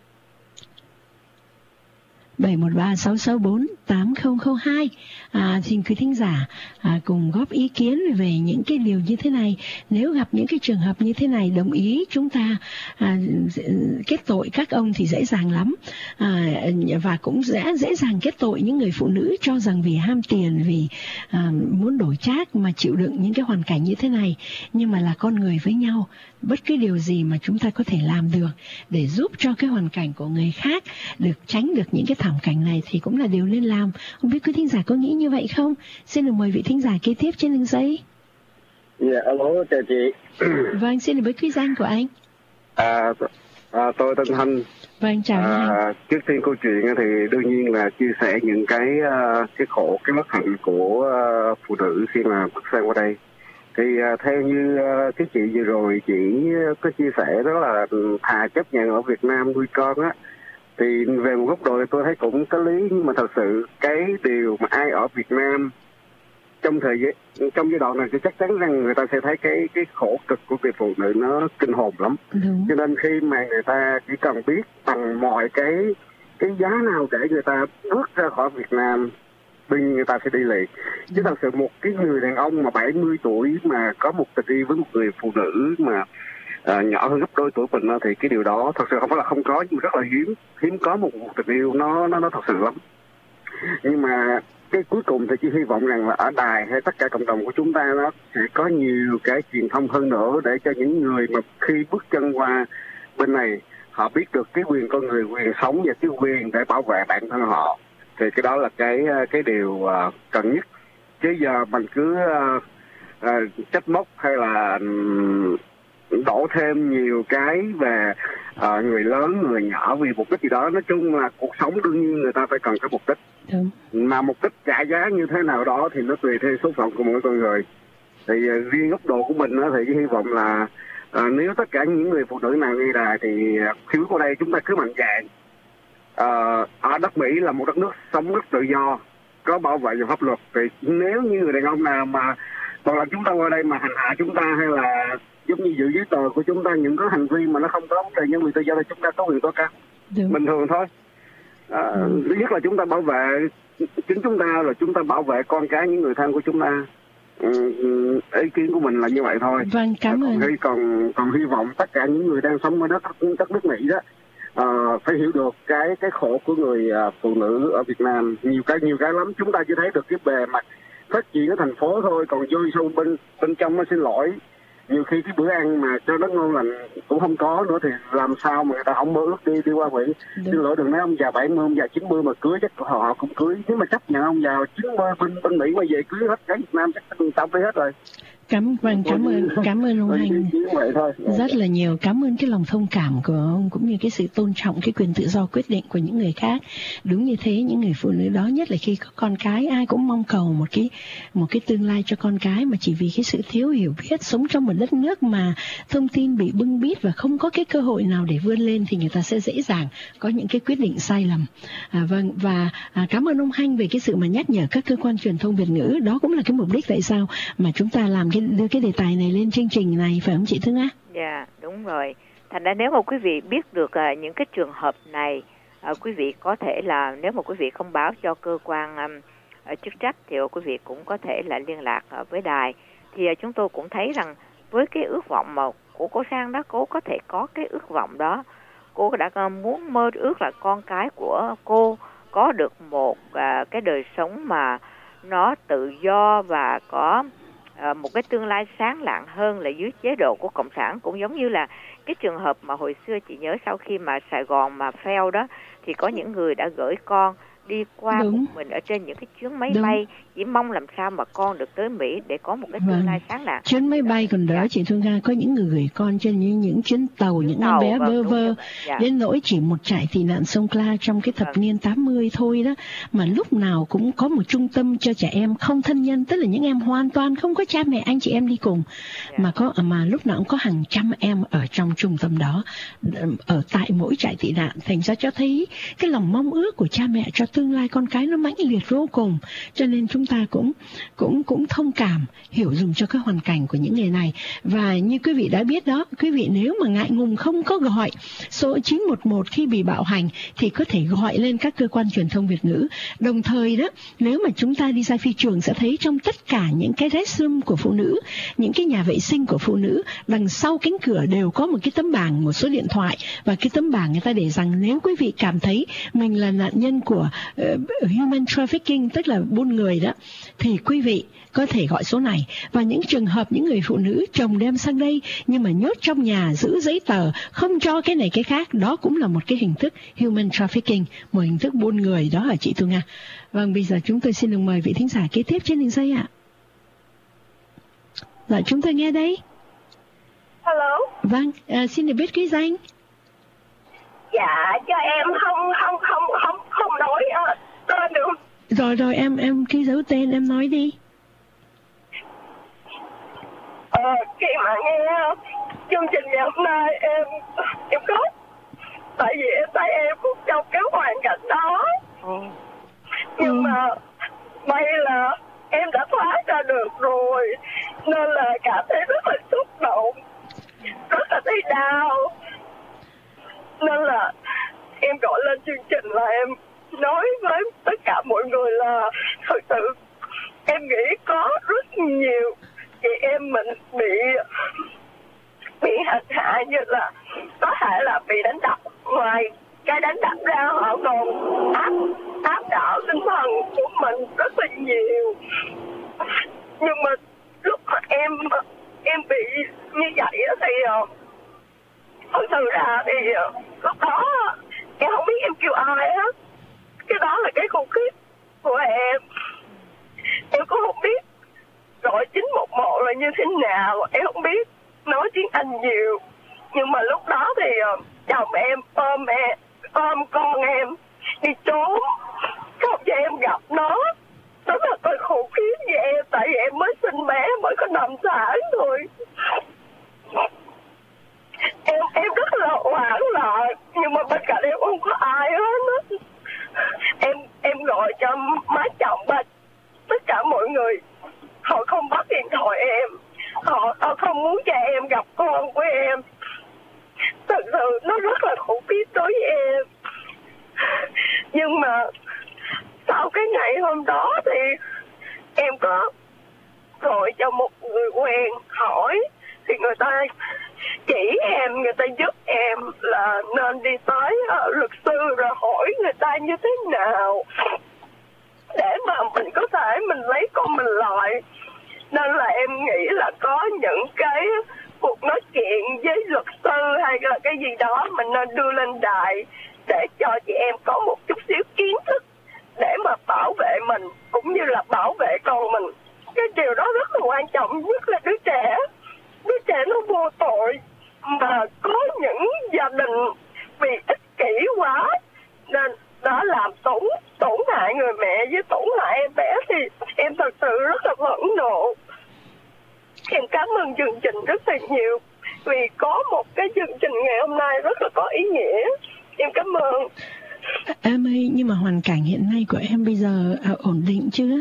713-664-8002. Xin quý thính giả cùng góp ý kiến về những cái điều như thế này. Nếu gặp những cái trường hợp như thế này, đồng ý chúng ta kết tội các ông thì dễ dàng lắm, và cũng dễ dàng kết tội những người phụ nữ cho rằng vì ham tiền, vì muốn đổi trác mà chịu đựng những cái hoàn cảnh như thế này. Nhưng mà là con người với nhau, bất cứ điều gì mà chúng ta có thể làm được để giúp cho cái hoàn cảnh của người khác được tránh được những cái thảm cảnh này thì cũng là điều nên làm. Không biết quý thính giả có nghĩ như vậy không? Xin được mời vị thính giả kế tiếp trên đường dây. Dạ, alo, chào chị. Vâng, xin được với quý danh của anh. Tôi tên Thanh. Vâng, chào anh. Trước tiên câu chuyện thì đương nhiên là chia sẻ những cái khổ, cái bất hạnh của phụ nữ khi mà bước sang qua đây. Thì theo như cái chị vừa rồi chị có chia sẻ đó là thà chấp nhận ở Việt Nam nuôi con á, thì về một góc độ thì tôi thấy cũng có lý, nhưng mà thật sự cái điều mà ai ở Việt Nam trong giai đoạn này thì chắc chắn rằng người ta sẽ thấy cái khổ cực của người phụ nữ nó kinh hồn lắm. Cho nên khi mà người ta chỉ cần biết bằng mọi cái giá nào để người ta bước ra khỏi Việt Nam, đương người ta sẽ đi liền. Chứ thật sự một cái người đàn ông mà 70 tuổi mà có một tình yêu với một người phụ nữ mà nhỏ hơn gấp đôi tuổi mình thì cái điều đó thật sự không phải là không có, nhưng mà rất là hiếm có một tình yêu nó thật sự lắm. Nhưng mà cái cuối cùng thì chỉ hy vọng rằng là ở đài hay tất cả cộng đồng của chúng ta nó sẽ có nhiều cái truyền thông hơn nữa để cho những người mà khi bước chân qua bên này họ biết được cái quyền con người, quyền sống và cái quyền để bảo vệ bản thân họ. Thì cái đó là cái điều cần nhất. Chứ giờ mình cứ trách móc hay là đổ thêm nhiều cái về người lớn, người nhỏ vì mục đích gì đó. Nói chung là cuộc sống đương nhiên người ta phải cần có mục đích. Mà mục đích trả giá như thế nào đó thì nó tùy theo số phận của mỗi con người. Thì riêng góc độ của mình thì hy vọng là nếu tất cả những người phụ nữ nào nghe đài thì khi bước qua đây chúng ta cứ mạnh dạn. Ở đất Mỹ là một đất nước sống rất tự do, có bảo vệ về pháp luật. Thì nếu như người đàn ông nào mà còn là chúng ta qua đây mà hành hạ chúng ta hay là giống như giữ giấy tờ của chúng ta những cái hành vi mà nó không có vấn đề nhân quyền tự do thì chúng ta có quyền tố cáo. Bình thường thôi. Thứ nhất là chúng ta bảo vệ chính chúng ta, rồi chúng ta bảo vệ con cái, những người thân của chúng ta. Ý kiến của mình là như vậy thôi. Vâng, cảm ơn. Còn hy vọng tất cả những người đang sống ở đất nước Mỹ đó phải hiểu được cái khổ của người phụ nữ ở Việt Nam. Nhiều cái lắm, chúng ta chỉ thấy được cái bề mặt phát triển ở thành phố thôi, còn vô sâu bên trong nó xin lỗi. Nhiều khi cái bữa ăn mà cho nó ngon lành cũng không có nữa thì làm sao mà người ta không mơ ước đi qua Mỹ. Xin lỗi, đừng nói ông già 70, ông già 90 mà cưới chắc họ cũng cưới. Nếu mà chấp nhận ông già 90 bên Mỹ quay về cưới hết, cái Việt Nam chắc xong đi hết rồi. Cảm ơn ông Hành rất là nhiều. Cảm ơn cái lòng thông cảm của ông cũng như cái sự tôn trọng cái quyền tự do quyết định của những người khác. Đúng như thế, những người phụ nữ đó, nhất là khi có con cái, ai cũng mong cầu một cái tương lai cho con cái, mà chỉ vì cái sự thiếu hiểu biết, sống trong một đất nước mà thông tin bị bưng bít và không có cái cơ hội nào để vươn lên thì người ta sẽ dễ dàng có những cái quyết định sai lầm. Vâng, và cảm ơn ông Hành về cái sự mà nhắc nhở các cơ quan truyền thông Việt ngữ. Đó cũng là cái mục đích tại sao mà chúng ta làm đưa cái đề tài này lên chương trình này, phải không chị Thương Á? Dạ, đúng rồi. Thành ra nếu mà quý vị biết được những cái trường hợp này, quý vị có thể là nếu mà quý vị không báo cho cơ quan chức trách thì quý vị cũng có thể là liên lạc với đài. Thì chúng tôi cũng thấy rằng với cái ước vọng mà của cô Sang đó, cô có thể có cái ước vọng đó. Cô đã muốn mơ ước là con cái của cô có được một cái đời sống mà nó tự do và có một cái tương lai sáng lạng hơn là dưới chế độ của Cộng sản. Cũng giống như là cái trường hợp mà hồi xưa chị nhớ sau khi mà Sài Gòn mà fail đó, thì có những người đã gửi con đi qua một mình ở trên những cái chuyến máy bay, chỉ mong làm sao mà con được tới Mỹ để có một cái tương lai sáng lạng. Chuyến máy bay còn đỡ chị Thương Nga, có những người gửi con trên những chuyến tàu, những em bé bơ vơ, đến nỗi chỉ một trại tị nạn sông Cla trong cái thập niên 80 thôi đó, mà lúc nào cũng có một trung tâm cho trẻ em không thân nhân, tức là những em hoàn toàn không có cha mẹ anh chị em đi cùng, mà lúc nào cũng có hàng trăm em ở trong trung tâm đó, ở tại mỗi trại tị nạn. Thành ra cho thấy cái lòng mong ước của cha mẹ cho tương lai con cái nó mãnh liệt vô cùng. Cho nên chúng ta cũng thông cảm, hiểu dùng cho cái hoàn cảnh của những người này. Và như quý vị đã biết đó, quý vị nếu mà ngại ngùng không có gọi số 911 khi bị bạo hành thì có thể gọi lên các cơ quan truyền thông Việt ngữ. Đồng thời đó, nếu mà chúng ta đi ra phi trường sẽ thấy trong tất cả những cái restroom của phụ nữ, những cái nhà vệ sinh của phụ nữ, đằng sau cánh cửa đều có một cái tấm bảng, một số điện thoại, và cái tấm bảng người ta để rằng nếu quý vị cảm thấy mình là nạn nhân của human trafficking, tức là buôn người đó, thì quý vị có thể gọi số này. Và những trường hợp những người phụ nữ chồng đem sang đây nhưng mà nhốt trong nhà, giữ giấy tờ, không cho cái này cái khác, đó cũng là một cái hình thức human trafficking, một hình thức buôn người đó hả chị Thu Nga? Vâng, bây giờ chúng tôi xin được mời vị thính giả kế tiếp trên đường dây ạ. Dạ, chúng tôi nghe đây. Hello. Vâng, xin được biết cái danh. Dạ, cho em không nói tên được. Rồi em ký dấu tên, em nói đi. Khi mà nghe chương trình ngày hôm nay em khóc, tại vì em thấy em cũng trong cái hoàn cảnh đó. Nhưng mà may là em đã thoát ra được rồi, nên là cảm thấy rất là xúc động, rất là thấy đau. Nên là em gọi lên chương trình là em nói với tất cả mọi người là thật sự em nghĩ có rất nhiều chị em mình bị hành hạ, như là có thể là bị đánh đập. Ngoài cái đánh đập ra họ còn áp đảo tinh thần của mình rất là nhiều. Nhưng mà lúc mà em bị như vậy thì thật sự ra thì lúc đó em không biết em kêu ai hết. Cái đó là cái khủng khiếp của em. Em cũng không biết gọi 911 là như thế nào. Em không biết nói tiếng Anh nhiều. Nhưng mà lúc đó thì chồng em ôm con em đi trốn, không cho em gặp nó. Nó thật là khủng khiếp với em, tại vì em mới sinh bé, mới có 5 tháng thôi. Em rất là hoảng loạn, nhưng mà bên cạnh em không có ai hết. Em gọi cho má chồng ba, tất cả mọi người, họ không bắt điện thoại em, họ không muốn cho em gặp con của em. Thật sự nó rất là khủng khiếp đối với em. Nhưng mà sau cái ngày hôm đó thì em có gọi cho một người quen hỏi, thì người ta chỉ em, người ta giúp em là nên đi tới luật sư rồi hỏi người ta như thế nào để mà mình có thể mình lấy con mình lại. Nên là em nghĩ là có những cái cuộc nói chuyện với luật sư hay là cái gì đó mình nên đưa lên đài để cho chị em có một chút xíu kiến thức để mà bảo vệ mình cũng như là bảo vệ con mình. Cái điều đó rất là quan trọng, nhất là đứa trẻ nó vô tội, mà có những gia đình vì ích kỷ quá nên đã làm tổn hại người mẹ với tổn hại em bé, thì em thật sự rất là phẫn nộ. Em cảm ơn chương trình rất là nhiều vì có một cái chương trình ngày hôm nay rất là có ý nghĩa. Em cảm ơn. Em ơi, nhưng mà hoàn cảnh hiện nay của em bây giờ ổn định chưa?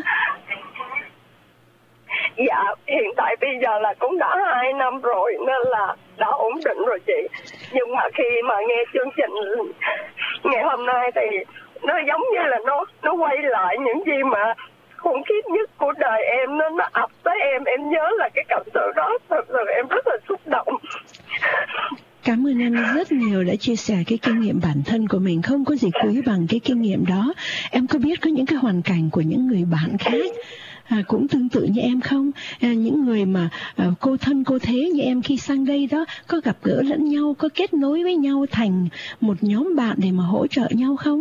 Dạ, hiện tại bây giờ là cũng đã 2 năm rồi nên là đã ổn định rồi chị. Nhưng mà khi mà nghe chương trình ngày hôm nay thì nó giống như là nó quay lại những gì mà khủng khiếp nhất của đời em, nó ập tới em nhớ là cái cảm xúc đó, thật sự em rất là xúc động. Cảm ơn em rất nhiều đã chia sẻ cái kinh nghiệm bản thân của mình, không có gì quý bằng cái kinh nghiệm đó. Em có biết có những cái hoàn cảnh của những người bạn khác cũng tương tự như em không? Những người mà cô thân cô thế như em khi sang đây đó, có gặp gỡ lẫn nhau, có kết nối với nhau thành một nhóm bạn để mà hỗ trợ nhau không?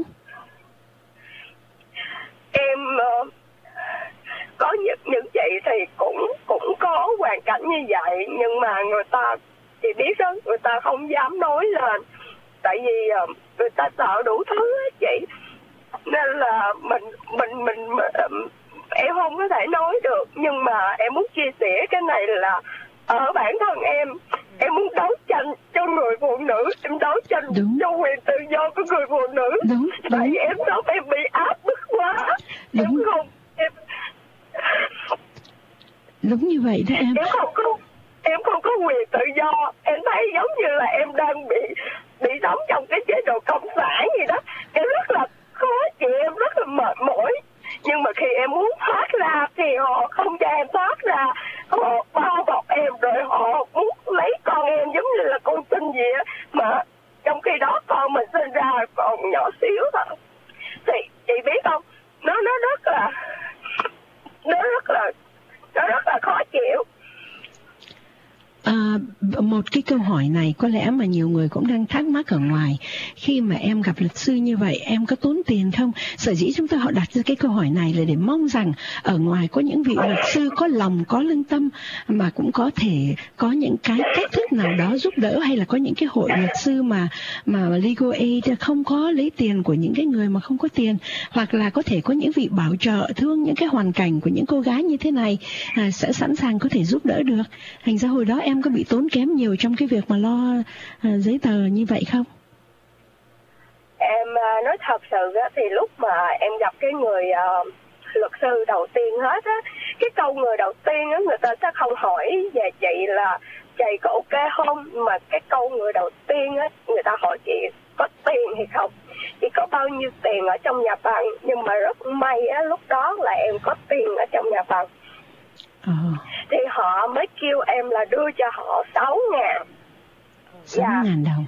Em có những chị thì cũng có hoàn cảnh như vậy, nhưng mà người ta, chị biết đó, người ta không dám nói lên tại vì người ta sợ đủ thứ hết chị, nên là mình em không có thể nói được. Nhưng mà em muốn chia sẻ cái này là ở bản thân em muốn đấu tranh cho người phụ nữ, em đấu tranh cho quyền tự do của người phụ nữ. Tại vì em sống em bị áp bức quá. Đúng như vậy đó em. Em không có quyền tự do. Em thấy giống như là em đang bị sống trong cái chế độ cộng sản gì đó. Em rất là khó chịu, em rất là mệt mỏi. Nhưng mà khi em muốn thoát ra thì họ không cho em thoát ra. Họ bao bọc em rồi họ muốn lấy con em giống như là con tin gì á. Mà trong khi đó con mình sinh ra còn nhỏ xíu thôi. Thì chị biết không, nó rất là khó chịu. Một cái câu hỏi này có lẽ mà nhiều người cũng đang thắc mắc ở ngoài. Khi mà em gặp luật sư như vậy, em có tốn tiền không? Sở dĩ chúng tôi họ đặt ra cái câu hỏi này là để mong rằng ở ngoài có những vị luật sư có lòng, có lương tâm mà cũng có thể có những cái cách thức nào đó giúp đỡ, hay là có những cái hội luật sư mà Legal Aid không có lấy tiền của những cái người mà không có tiền, hoặc là có thể có những vị bảo trợ thương những cái hoàn cảnh của những cô gái như thế này sẽ sẵn sàng có thể giúp đỡ được. Thành ra hồi đó em có bị tốn kém nhiều trong cái việc mà lo giấy tờ như vậy không? Em nói thật sự thì lúc mà em gặp cái người luật sư đầu tiên hết á, cái câu người đầu tiên á, người ta sẽ không hỏi về chị là chị có ok không, mà cái câu người đầu tiên á, người ta hỏi chị có tiền hay không, chị có bao nhiêu tiền ở trong nhà bằng. Nhưng mà rất may á, lúc đó là em có tiền ở trong nhà bằng. Thì họ mới kêu em là đưa cho họ 6.000. 6.000 đồng.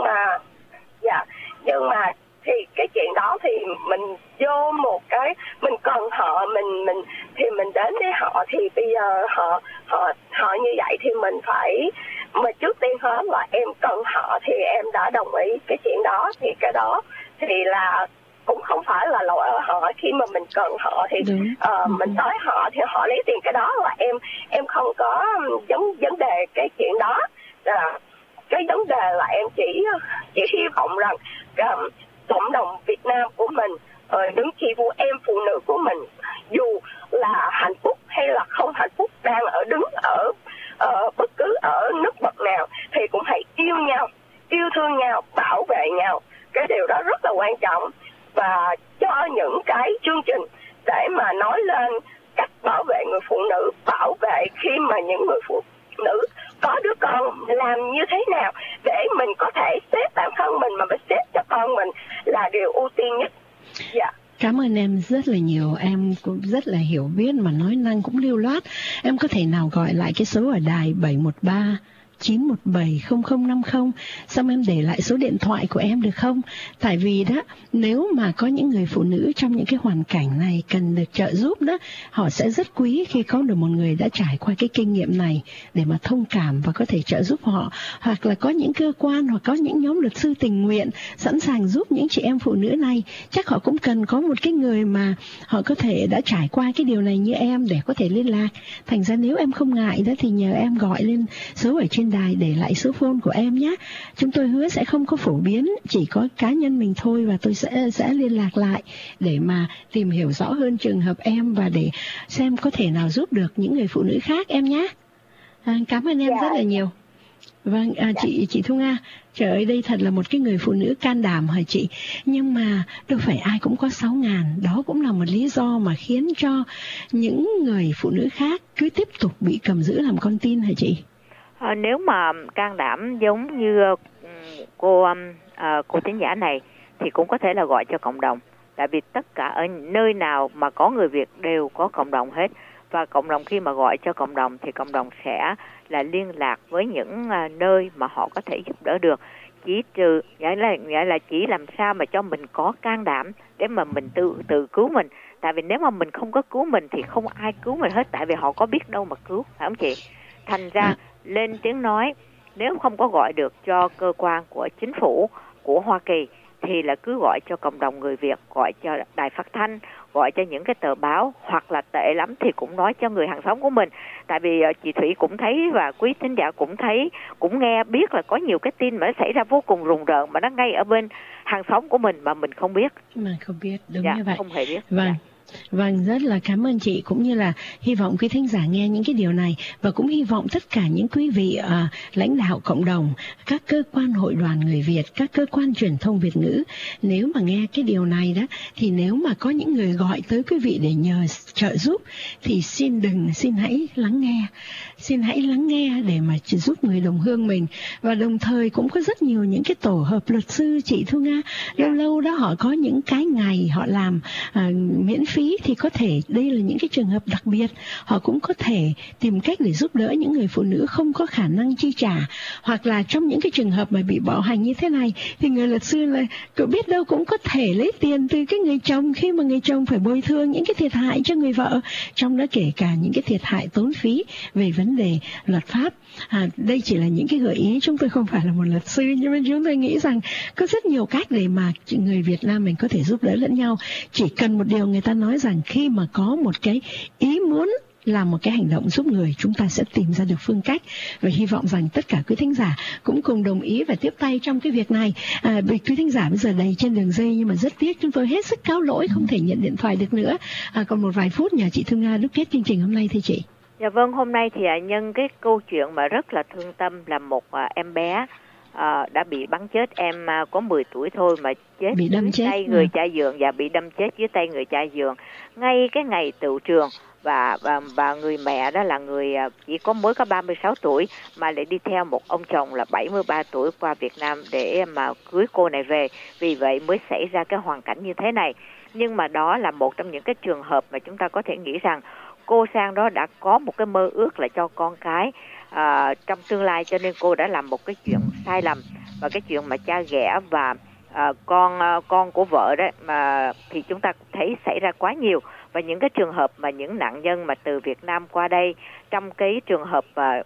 Nhưng mà thì cái chuyện đó thì mình vô một cái mình cần họ, mình thì mình đến với họ, thì bây giờ họ như vậy thì mình phải, mà trước tiên hết là em cần họ thì em đã đồng ý cái chuyện đó. Thì cái đó thì là cũng không phải là lỗi ở họ, khi mà mình cần họ thì mình tới họ thì họ lấy tiền. Cái đó là em không có vấn đề cái chuyện đó. Cái vấn đề là em chỉ hy vọng rằng cộng đồng Việt Nam của mình, những chị em phụ nữ của mình, dù là hạnh phúc hay là không hạnh phúc, đang đứng ở bất cứ ở nước bậc nào, thì cũng hãy yêu nhau, yêu thương nhau, bảo vệ nhau. Cái điều đó rất là quan trọng. Và cho những cái chương trình để mà nói lên cách bảo vệ người phụ nữ, bảo vệ khi mà những người phụ nữ có đứa con làm như thế nào để mình có thể xếp bản thân mình mà phải xếp cho con mình là điều ưu tiên nhất. Cảm ơn em rất là nhiều, em cũng rất là hiểu biết mà nói năng cũng lưu loát. Em có thể nào gọi lại cái số ở đài 713-917-0050, xong em để lại số điện thoại của em được không? Tại vì đó, nếu mà có những người phụ nữ trong những cái hoàn cảnh này cần được trợ giúp đó, họ sẽ rất quý khi có được một người đã trải qua cái kinh nghiệm này để mà thông cảm và có thể trợ giúp họ. Hoặc là có những cơ quan hoặc có những nhóm luật sư tình nguyện sẵn sàng giúp những chị em phụ nữ này. Chắc họ cũng cần có một cái người mà họ có thể đã trải qua cái điều này như em để có thể liên lạc. Thành ra nếu em không ngại đó thì nhờ em gọi lên số ở trên đài, để lại số phone của em nhé. Chúng tôi hứa sẽ không có phổ biến, chỉ có cá nhân mình thôi, và tôi sẽ liên lạc lại để mà tìm hiểu rõ hơn trường hợp em và để xem có thể nào giúp được những người phụ nữ khác em nhé. Cảm ơn em rất là nhiều. Vâng, chị Thu Nga, trời ơi, đây thật là một cái người phụ nữ can đảm hả chị? Nhưng mà đâu phải ai cũng có 6.000, đó cũng là một lý do mà khiến cho những người phụ nữ khác cứ tiếp tục bị cầm giữ làm con tin hả chị? Nếu mà can đảm giống như cô thính giả này thì cũng có thể là gọi cho cộng đồng. Tại vì tất cả ở nơi nào mà có người Việt đều có cộng đồng hết. Và cộng đồng khi mà gọi cho cộng đồng thì cộng đồng sẽ là liên lạc với những nơi mà họ có thể giúp đỡ được. Chỉ trừ nghĩa là chỉ làm sao mà cho mình có can đảm để mà mình tự cứu mình. Tại vì nếu mà mình không có cứu mình thì không ai cứu mình hết, tại vì họ có biết đâu mà cứu, phải không chị? Thành ra lên tiếng nói, nếu không có gọi được cho cơ quan của chính phủ của Hoa Kỳ thì là cứ gọi cho cộng đồng người Việt, gọi cho đài phát thanh, gọi cho những cái tờ báo, hoặc là tệ lắm thì cũng nói cho người hàng xóm của mình. Tại vì chị Thủy cũng thấy và quý thính giả cũng thấy, cũng nghe biết là có nhiều cái tin mà nó xảy ra vô cùng rùng rợn mà nó ngay ở bên hàng xóm của mình mà mình không biết. Mà không biết, đúng như vậy. Không hề biết. Vâng. Vâng, rất là cảm ơn chị, cũng như là hy vọng quý thính giả nghe những cái điều này, và cũng hy vọng tất cả những quý vị lãnh đạo cộng đồng, các cơ quan hội đoàn người Việt, các cơ quan truyền thông Việt ngữ, nếu mà nghe cái điều này đó, thì nếu mà có những người gọi tới quý vị để nhờ trợ giúp thì xin hãy lắng nghe để mà giúp người đồng hương mình. Và đồng thời cũng có rất nhiều những cái tổ hợp luật sư chị Thu Nga, lâu lâu đó họ có những cái ngày họ làm miễn phí phí thì có thể đây là những cái trường hợp đặc biệt, họ cũng có thể tìm cách để giúp đỡ những người phụ nữ không có khả năng chi trả, hoặc là trong những cái trường hợp mà bị bạo hành như thế này thì người luật sư là biết đâu cũng có thể lấy tiền từ cái người chồng khi mà người chồng phải bồi thường những cái thiệt hại cho người vợ, trong đó kể cả những cái thiệt hại tốn phí về vấn đề luật pháp. Đây chỉ là những cái gợi ý, chúng tôi không phải là một luật sư, nhưng mà chúng tôi nghĩ rằng có rất nhiều cách để mà người Việt Nam mình có thể giúp đỡ lẫn nhau. Chỉ cần một điều, người ta nói rằng khi mà có một cái ý muốn làm một cái hành động giúp người, chúng ta sẽ tìm ra được phương cách. Và hy vọng rằng tất cả quý thính giả cũng cùng đồng ý và tiếp tay trong cái việc này. Quý thính giả bây giờ đầy trên đường dây, nhưng mà rất tiếc chúng tôi hết sức cáo lỗi không thể nhận điện thoại được nữa. Còn một vài phút nhờ chị Thu Nga đúc kết chương trình hôm nay thưa chị. Dạ vâng, hôm nay thì nhân cái câu chuyện mà rất là thương tâm là một em bé đã bị bắn chết. Em có 10 tuổi thôi mà chết bị đâm dưới tay người cha dượng, và bị đâm chết dưới tay người cha dượng ngay cái ngày tựu trường. Và người mẹ đó là người chỉ mới có 36 tuổi mà lại đi theo một ông chồng là 73 tuổi qua Việt Nam để mà cưới cô này về. Vì vậy mới xảy ra cái hoàn cảnh như thế này. Nhưng mà đó là một trong những cái trường hợp mà chúng ta có thể nghĩ rằng cô Sang đó đã có một cái mơ ước là cho con cái trong tương lai, cho nên cô đã làm một cái chuyện sai lầm. Và cái chuyện mà cha ghẻ và con của vợ đó mà thì chúng ta thấy xảy ra quá nhiều. Và những cái trường hợp mà những nạn nhân mà từ Việt Nam qua đây, trong cái trường hợp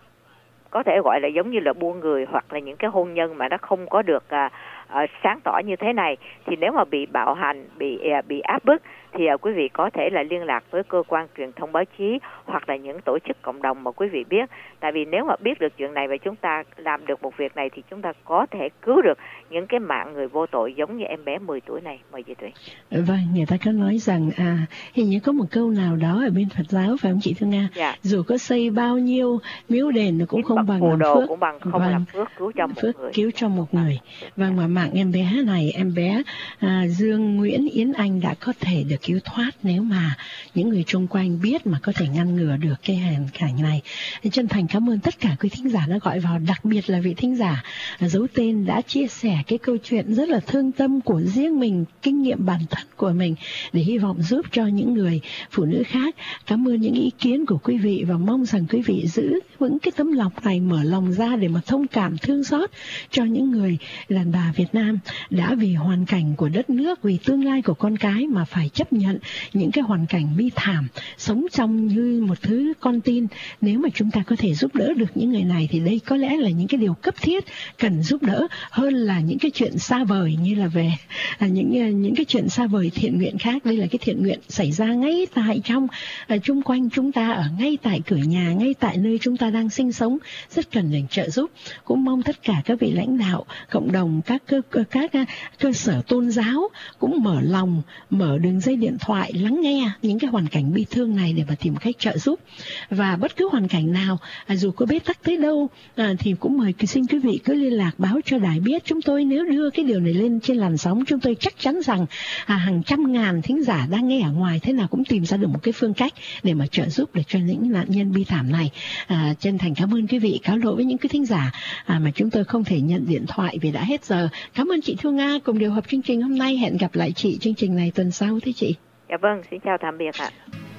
có thể gọi là giống như là buôn người, hoặc là những cái hôn nhân mà nó không có được sáng tỏ như thế này, thì nếu mà bị bạo hành, bị áp bức thì quý vị có thể là liên lạc với cơ quan truyền thông báo chí hoặc là những tổ chức cộng đồng mà quý vị biết. Tại vì nếu mà biết được chuyện này và chúng ta làm được một việc này thì chúng ta có thể cứu được những cái mạng người vô tội giống như em bé 10 tuổi này. Mời chị Thủy. Vâng, người ta có nói rằng hình như có một câu nào đó ở bên Phật giáo phải không chị Thương Nga? Dạ. Dù có xây bao nhiêu miếu đền nó cũng không bằng làm phước, cũng bằng không làm phước cứu cho một người. Cứu cho một người. Vâng, mà mạng em bé này, em bé Dương Nguyễn Yến Anh đã có thể được cứu thoát nếu mà những người xung quanh biết mà có thể ngăn ngừa được cái hoàn cảnh này. Chân thành cảm ơn tất cả quý thính giả đã gọi vào, đặc biệt là vị thính giả giấu tên đã chia sẻ cái câu chuyện rất là thương tâm của riêng mình, kinh nghiệm bản thân của mình để hy vọng giúp cho những người phụ nữ khác. Cảm ơn những ý kiến của quý vị và mong rằng quý vị giữ vững cái tấm lòng này, mở lòng ra để mà thông cảm thương xót cho những người đàn bà Việt Nam đã vì hoàn cảnh của đất nước, vì tương lai của con cái mà phải chấp nhận những cái hoàn cảnh bi thảm, sống trong như một thứ con tin. Nếu mà chúng ta có thể giúp đỡ được những người này thì đây có lẽ là những cái điều cấp thiết cần giúp đỡ hơn là những cái chuyện xa vời như là về những cái chuyện xa vời thiện nguyện khác. Đây là cái thiện nguyện xảy ra ngay tại trong chung quanh chúng ta, ở ngay tại cửa nhà, ngay tại nơi chúng ta đang sinh sống, rất cần được trợ giúp. Cũng mong tất cả các vị lãnh đạo cộng đồng, các cơ sở tôn giáo cũng mở lòng, mở đường dây điện thoại lắng nghe những cái hoàn cảnh bi thương này để mà tìm cách trợ giúp. Và bất cứ hoàn cảnh nào, dù có bế tắc tới đâu thì cũng mời xin quý vị cứ liên lạc báo cho đài biết. Chúng tôi nếu đưa cái điều này lên trên làn sóng, chúng tôi chắc chắn rằng hàng trăm ngàn thính giả đang nghe ở ngoài thế nào cũng tìm ra được một cái phương cách để mà trợ giúp để cho những nạn nhân bi thảm này. Chân thành cảm ơn quý vị, cáo lỗi với những cái thính giả mà chúng tôi không thể nhận điện thoại vì đã hết giờ. Cảm ơn chị Thu Nga cùng điều hợp chương trình hôm nay. Hẹn gặp lại chị chương trình này tuần sau thế chị. Dạ vâng, xin chào tạm biệt ạ.